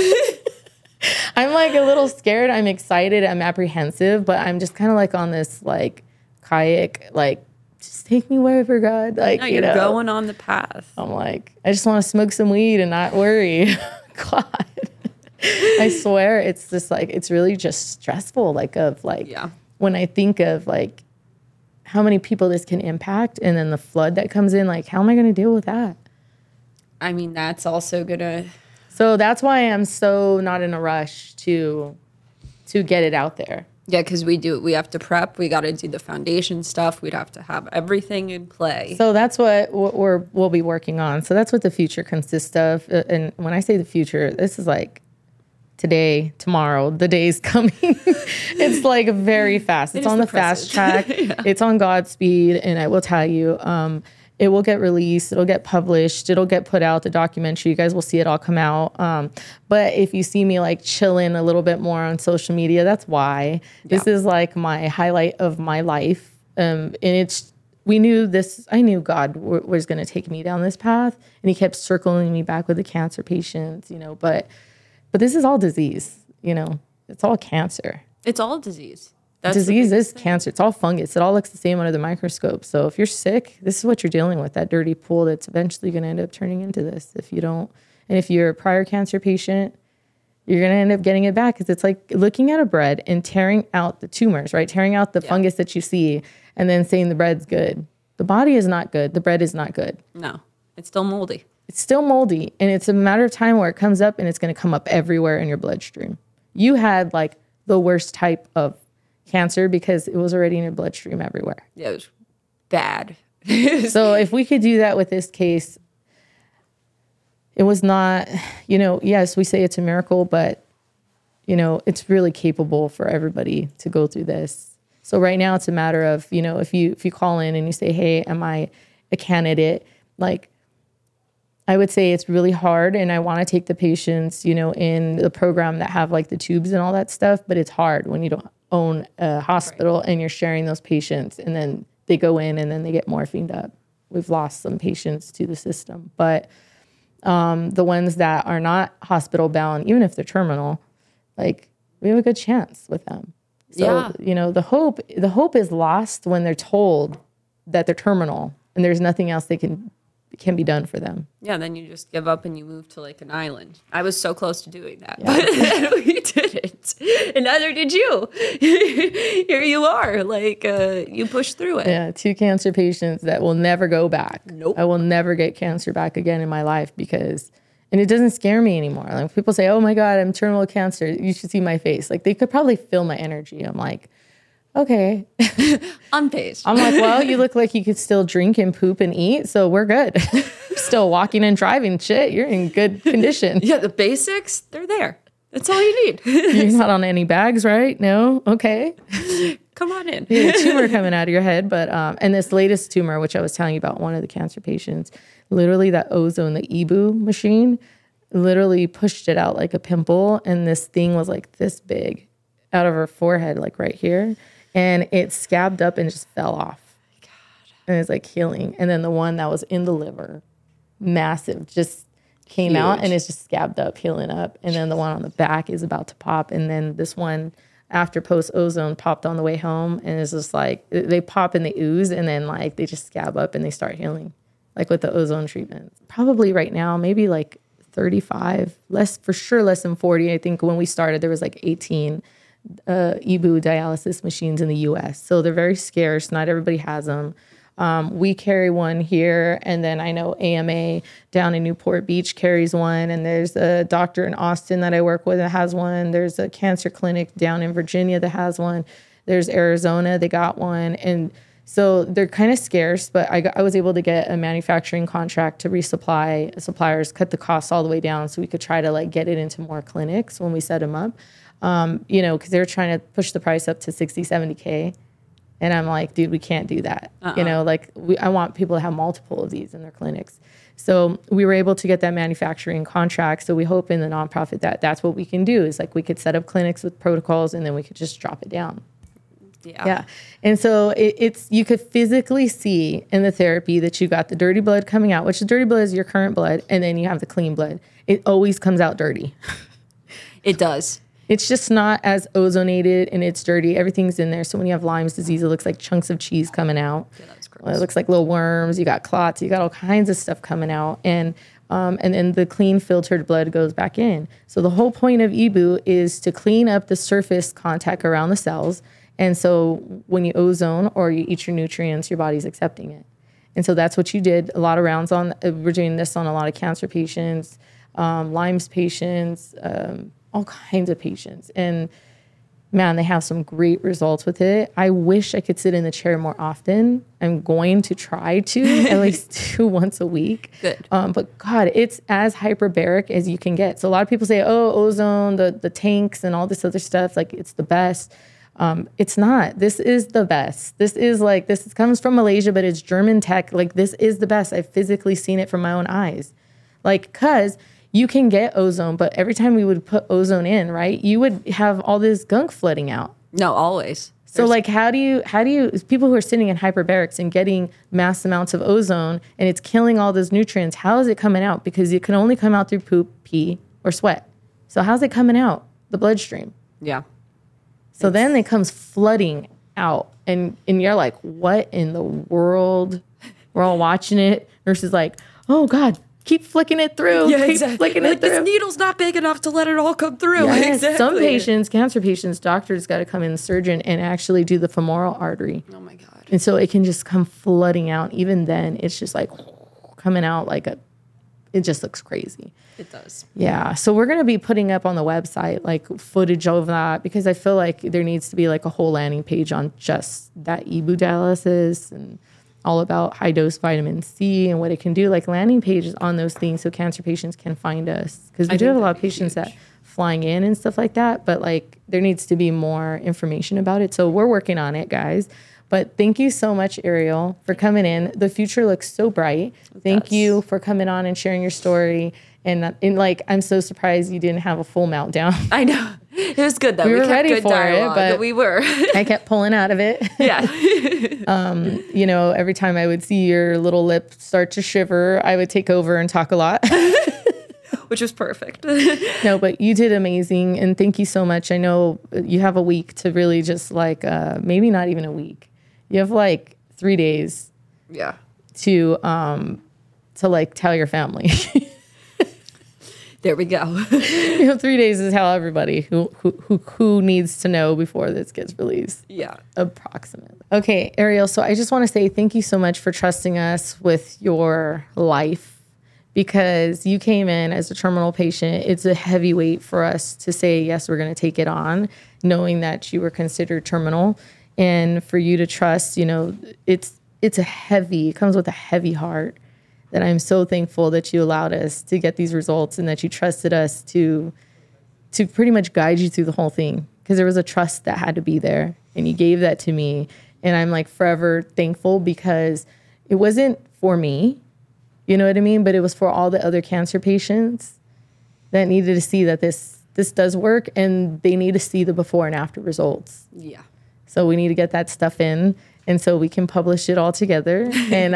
Speaker 1: I'm like a little scared. I'm excited. I'm apprehensive, but I'm just kind of like on this like kayak, like, just take me wherever, God. Like,
Speaker 2: no, you're going on the path.
Speaker 1: I'm like, I just want to smoke some weed and not worry. God. I swear it's just like, it's really just stressful. Like of like, when I think of like how many people this can impact and then the flood that comes in, like, how am I going to deal with that?
Speaker 2: I mean, that's also going to.
Speaker 1: So that's why I'm so not in a rush to get it out there.
Speaker 2: Yeah, because we have to prep. We got to do the foundation stuff. We'd have to have everything in play.
Speaker 1: So that's what we'll be working on. So that's what the future consists of. And when I say the future, this is like today, tomorrow, the day's coming. It's like very fast. It's on the fast track. It's on Godspeed. And I will tell you, it will get released. It'll get published. It'll get put out, the documentary. You guys will see it all come out. But if you see me like chilling a little bit more on social media, that's why. This is like my highlight of my life. And I knew God was going to take me down this path. And he kept circling me back with the cancer patients, you know. But this is all disease, you know. It's all cancer.
Speaker 2: It's all disease.
Speaker 1: Disease is cancer. It's all fungus. It all looks the same under the microscope. So if you're sick, this is what you're dealing with, that dirty pool that's eventually going to end up turning into this if you don't. And if you're a prior cancer patient, you're going to end up getting it back because it's like looking at a bread and tearing out the tumors, right? Tearing out the fungus that you see and then saying the bread's good. The body is not good. The bread is not good.
Speaker 2: No, it's still moldy.
Speaker 1: It's still moldy. And it's a matter of time where it comes up and it's going to come up everywhere in your bloodstream. You had like the worst type of cancer because it was already in your bloodstream everywhere.
Speaker 2: Yeah, it was bad.
Speaker 1: So if we could do that with this case, it was not, you know, yes, we say it's a miracle, but, you know, it's really capable for everybody to go through this. So right now it's a matter of, you know, if you call in and you say, hey, am I a candidate? Like, I would say it's really hard, and I want to take the patients, you know, in the program that have like the tubes and all that stuff, but it's hard when you don't own a hospital and you're sharing those patients, and then they go in and then they get morphined up. We've lost some patients to the system, but the ones that are not hospital bound, even if they're terminal, like we have a good chance with them. So, the hope is lost when they're told that they're terminal and there's nothing else they can be done for them.
Speaker 2: Yeah, then you just give up and you move to like an island. I was so close to doing that, but we didn't. And neither did you. Here you are, like you pushed through it.
Speaker 1: Yeah, 2 cancer patients that will never go back.
Speaker 2: Nope.
Speaker 1: I will never get cancer back again in my life and it doesn't scare me anymore. Like people say, oh my God, I'm terminal cancer. You should see my face. Like they could probably feel my energy. I'm like, okay.
Speaker 2: Unfazed.
Speaker 1: I'm like, well, you look like you could still drink and poop and eat, so we're good. Still walking and driving. Shit, you're in good condition.
Speaker 2: Yeah, the basics, they're there. That's all you need.
Speaker 1: You're not on any bags, right? No? Okay.
Speaker 2: Come on in.
Speaker 1: You had a tumor coming out of your head, but and this latest tumor, which I was telling you about, one of the cancer patients, literally that ozone, the EBU machine, literally pushed it out like a pimple, and this thing was like this big out of her forehead, like right here. And it scabbed up and just fell off. God. And it's like healing. And then the one that was in the liver, massive, just came out and it's just scabbed up, healing up. And then the one on the back is about to pop. And then this one after post ozone popped on the way home. And it's just like, they pop and they ooze and then like they just scab up and they start healing, like with the ozone treatment. Probably right now, maybe like 35, less than 40. I think when we started, there was like 18 EBU dialysis machines in the US. So they're very scarce. Not everybody has them. We carry one here, and then I know AMA down in Newport Beach carries one, and there's a doctor in Austin that I work with that has one. There's a cancer clinic down in Virginia that has one. There's Arizona, they got one. And so they're kind of scarce, but I was able to get a manufacturing contract to resupply suppliers, cut the costs all the way down so we could try to like get it into more clinics when we set them up. Because they were trying to push the price up to 60, 70K. And I'm like, dude, we can't do that. I want people to have multiple of these in their clinics. So we were able to get that manufacturing contract. So we hope in the nonprofit that's what we can do is like we could set up clinics with protocols and then we could just drop it down. Yeah. And so it's you could physically see in the therapy that you got the dirty blood coming out, which the dirty blood is your current blood, and then you have the clean blood. It always comes out dirty.
Speaker 2: It does.
Speaker 1: It's just not as ozonated and it's dirty. Everything's in there. So when you have Lyme's disease, it looks like chunks of cheese coming out.
Speaker 2: Yeah, that's gross.
Speaker 1: It looks like little worms. You got clots. You got all kinds of stuff coming out. And then the clean filtered blood goes back in. So the whole point of EBU is to clean up the surface contact around the cells. And so when you ozone or you eat your nutrients, your body's accepting it. And so that's what you did. A lot of rounds on, we're doing this on a lot of cancer patients, Lyme's patients, all kinds of patients. And man, they have some great results with it. I wish I could sit in the chair more often. I'm going to try to at least do once a week.
Speaker 2: Good.
Speaker 1: But God, it's as hyperbaric as you can get. So a lot of people say, oh, ozone, the tanks and all this other stuff, like it's the best. It's not. This is the best. This comes from Malaysia, but it's German tech. Like this is the best. I've physically seen it from my own eyes. Like, cause you can get ozone, but every time we would put ozone in, right, you would have all this gunk flooding out.
Speaker 2: No, always.
Speaker 1: So like, how do you, people who are sitting in hyperbarics and getting mass amounts of ozone and it's killing all those nutrients, how is it coming out? Because it can only come out through poop, pee, or sweat. So how's it coming out? The bloodstream.
Speaker 2: Yeah.
Speaker 1: So then it comes flooding out and you're like, what in the world? We're all watching it. Nurse is like, oh God, keep flicking it through.
Speaker 2: Yeah,
Speaker 1: keep
Speaker 2: exactly.
Speaker 1: flicking it through.
Speaker 2: This needle's not big enough to let it all come through.
Speaker 1: Yes.
Speaker 2: Exactly.
Speaker 1: Some patients, cancer patients, doctors got to come in, the surgeon, and actually do the femoral artery.
Speaker 2: Oh my God.
Speaker 1: And so it can just come flooding out. Even then, it's just like coming out it just looks crazy.
Speaker 2: It does.
Speaker 1: Yeah. So we're going to be putting up on the website like footage of that because I feel like there needs to be like a whole landing page on just that EBU dialysis and all about high dose vitamin C and what it can do, like landing pages on those things so cancer patients can find us. Because we do have a lot of patients that flying in and stuff like that, but like there needs to be more information about it. So we're working on it, guys. But thank you so much, Ariel, for coming in. The future looks so bright. Thank you for coming on and sharing your story. And like, I'm so surprised you didn't have a full meltdown.
Speaker 2: I know. It was good though.
Speaker 1: We were
Speaker 2: kept
Speaker 1: ready
Speaker 2: good
Speaker 1: for
Speaker 2: dialogue,
Speaker 1: it, but
Speaker 2: we were.
Speaker 1: I kept pulling out of it.
Speaker 2: Yeah.
Speaker 1: You know, every time I would see your little lip start to shiver, I would take over and talk a lot.
Speaker 2: Which was perfect.
Speaker 1: No, but you did amazing. And thank you so much. I know you have a week to really just like, maybe not even a week. You have like 3 days
Speaker 2: Yeah.
Speaker 1: to like tell your family.
Speaker 2: There we go.
Speaker 1: You know, 3 days is how everybody who needs to know before this gets released.
Speaker 2: Yeah.
Speaker 1: Approximately. Okay, Ariel. So I just want to say thank you so much for trusting us with your life, because you came in as a terminal patient. It's a heavy weight for us to say, yes, we're going to take it on, knowing that you were considered terminal, and for you to trust, you know, it comes with a heavy heart. That I'm so thankful that you allowed us to get these results and that you trusted us to pretty much guide you through the whole thing, because there was a trust that had to be there, and you gave that to me. And I'm like forever thankful, because it wasn't for me, you know what I mean? But it was for all the other cancer patients that needed to see that this does work, and they need to see the before and after results.
Speaker 2: Yeah.
Speaker 1: So we need to get that stuff in, and so we can publish it all together. And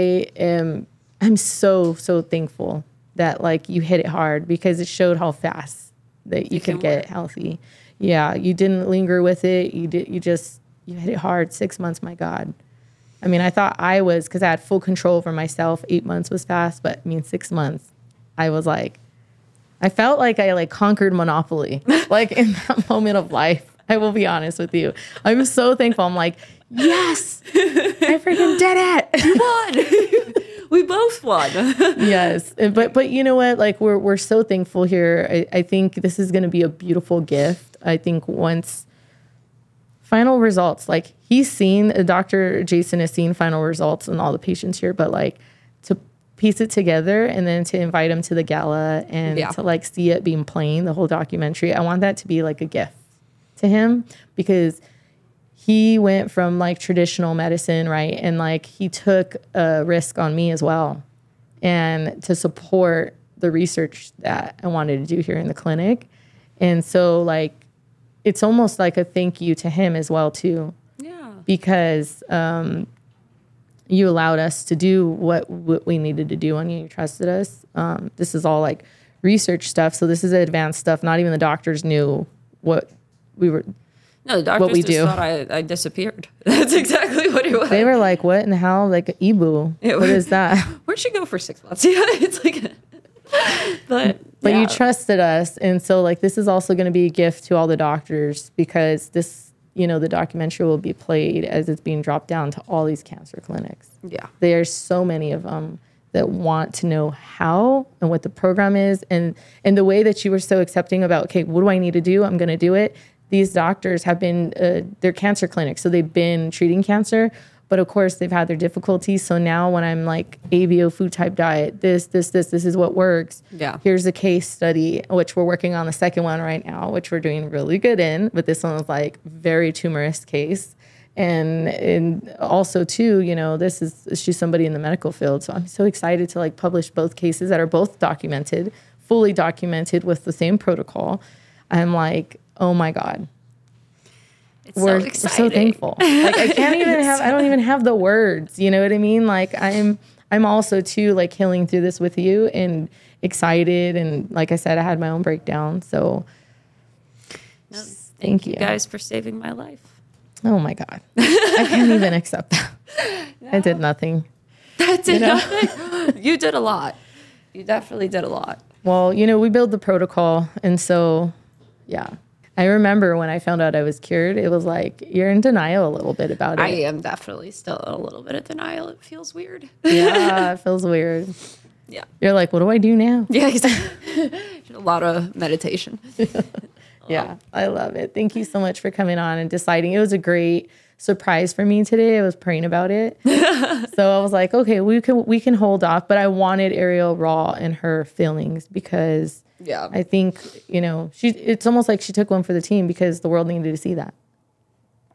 Speaker 1: I'm so thankful that like you hit it hard, because it showed how fast that you could get healthy. Yeah, you didn't linger with it. You hit it hard. 6 months, my God. I mean, I thought I was, because I had full control over myself. 8 months was fast, but I mean, 6 months, I was like, I felt like I like conquered Monopoly, like in that moment of life. I will be honest with you. I'm so thankful. I'm like, yes, I freaking did it.
Speaker 2: You won. We both won.
Speaker 1: Yes. But you know what? Like we're so thankful here. I think this is going to be a beautiful gift. I think once final results, like Dr. Jason has seen final results in all the patients here, but like to piece it together and then to invite him to the gala and to like see it being playing, the whole documentary. I want that to be like a gift to him, because he went from like traditional medicine, right? And like he took a risk on me as well, and to support the research that I wanted to do here in the clinic. And so like, it's almost like a thank you to him as well too.
Speaker 2: Yeah.
Speaker 1: Because you allowed us to do what we needed to do on you. You trusted us. This is all like research stuff. So this is advanced stuff. Not even the doctors knew what we were.
Speaker 2: No, the doctors just thought I disappeared. That's exactly what it was.
Speaker 1: They were like, what in the hell? Like Ibu. What is that?
Speaker 2: Where'd she go for 6 months? Yeah, it's like, but
Speaker 1: you trusted us. And so like, this is also going to be a gift to all the doctors, because this, you know, the documentary will be played as it's being dropped down to all these cancer clinics.
Speaker 2: Yeah.
Speaker 1: There's so many of them that want to know how and what the program is. And the way that you were so accepting about, okay, what do I need to do? I'm going to do it. These doctors have been, they're cancer clinics, so they've been treating cancer, but of course they've had their difficulties. So now when I'm like ABO food type diet, this is what works.
Speaker 2: Yeah.
Speaker 1: Here's a case study, which we're working on the second one right now, which we're doing really good in, but this one was like very tumorous case. And also too, you know, she's somebody in the medical field. So I'm so excited to like publish both cases that are both documented, fully documented with the same protocol. I'm like, oh my God. We're so thankful. Like I don't even have the words, you know what I mean? Like I'm also too like healing through this with you and excited. And like I said, I had my own breakdown. So thank you
Speaker 2: guys for saving my life.
Speaker 1: Oh my God. I can't even accept that. No. I did nothing.
Speaker 2: Nothing. You did a lot. You definitely did a lot.
Speaker 1: Well, you know, we build the protocol. And so, yeah. I remember when I found out I was cured, it was like, you're in denial a little bit about it.
Speaker 2: I am definitely still a little bit of denial. It feels weird.
Speaker 1: Yeah, it feels weird.
Speaker 2: Yeah.
Speaker 1: You're like, what do I do now?
Speaker 2: Yeah, exactly. A lot of meditation.
Speaker 1: Yeah, I love it. Thank you so much for coming on and deciding. It was a great surprise for me today. I was praying about it. So I was like, okay, we can hold off. But I wanted Ariel raw in her feelings, because I think, you know, it's almost like she took one for the team, because the world needed to see that.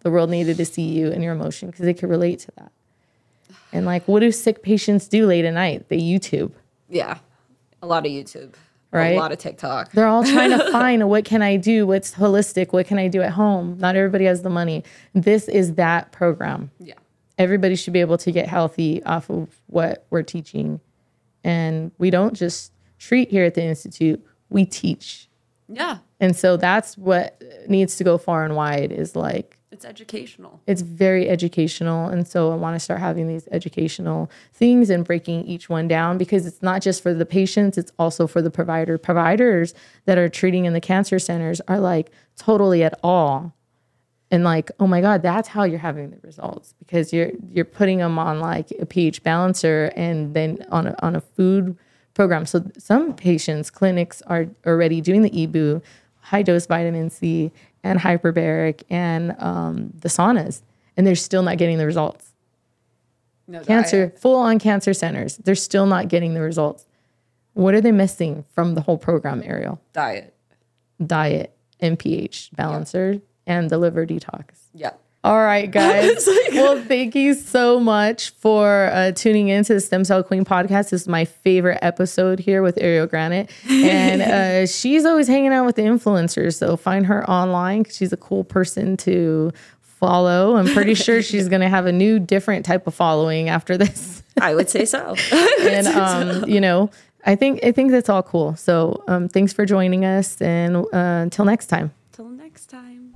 Speaker 1: The world needed to see you and your emotion because they could relate to that. And like, what do sick patients do late at night? They YouTube.
Speaker 2: Yeah. A lot of YouTube.
Speaker 1: Right?
Speaker 2: A lot of TikTok.
Speaker 1: They're all trying to find what can I do? What's holistic? What can I do at home? Not everybody has the money. This is that program.
Speaker 2: Yeah.
Speaker 1: Everybody should be able to get healthy off of what we're teaching. And we don't just treat here at the Institute, we teach.
Speaker 2: Yeah.
Speaker 1: And so that's what needs to go far and wide is like,
Speaker 2: it's educational.
Speaker 1: It's very educational. And so I want to start having these educational things and breaking each one down because it's not just for the patients, it's also for the providers that are treating in the cancer centers are like totally at all. And like, oh my God, that's how you're having the results because you're putting them on like a pH balancer and then on a food program. So some patients, clinics are already doing the EBOO, high dose vitamin C and hyperbaric and the saunas, and they're still not getting the results.
Speaker 2: No
Speaker 1: cancer,
Speaker 2: diet.
Speaker 1: Full on cancer centers, they're still not getting the results. What are they missing from the whole program, Ariel?
Speaker 2: Diet
Speaker 1: And pH balancer and the liver detox.
Speaker 2: Yeah.
Speaker 1: All right, guys. Well, thank you so much for tuning into the Stem Cell Queen podcast. This is my favorite episode here with Ariel Granite. And she's always hanging out with the influencers. So find her online. She's a cool person to follow. I'm pretty sure she's going to have a new, different type of following after this.
Speaker 2: I would say so.
Speaker 1: And, you know, I think that's all cool. So thanks for joining us. And until next time.
Speaker 2: Till next time.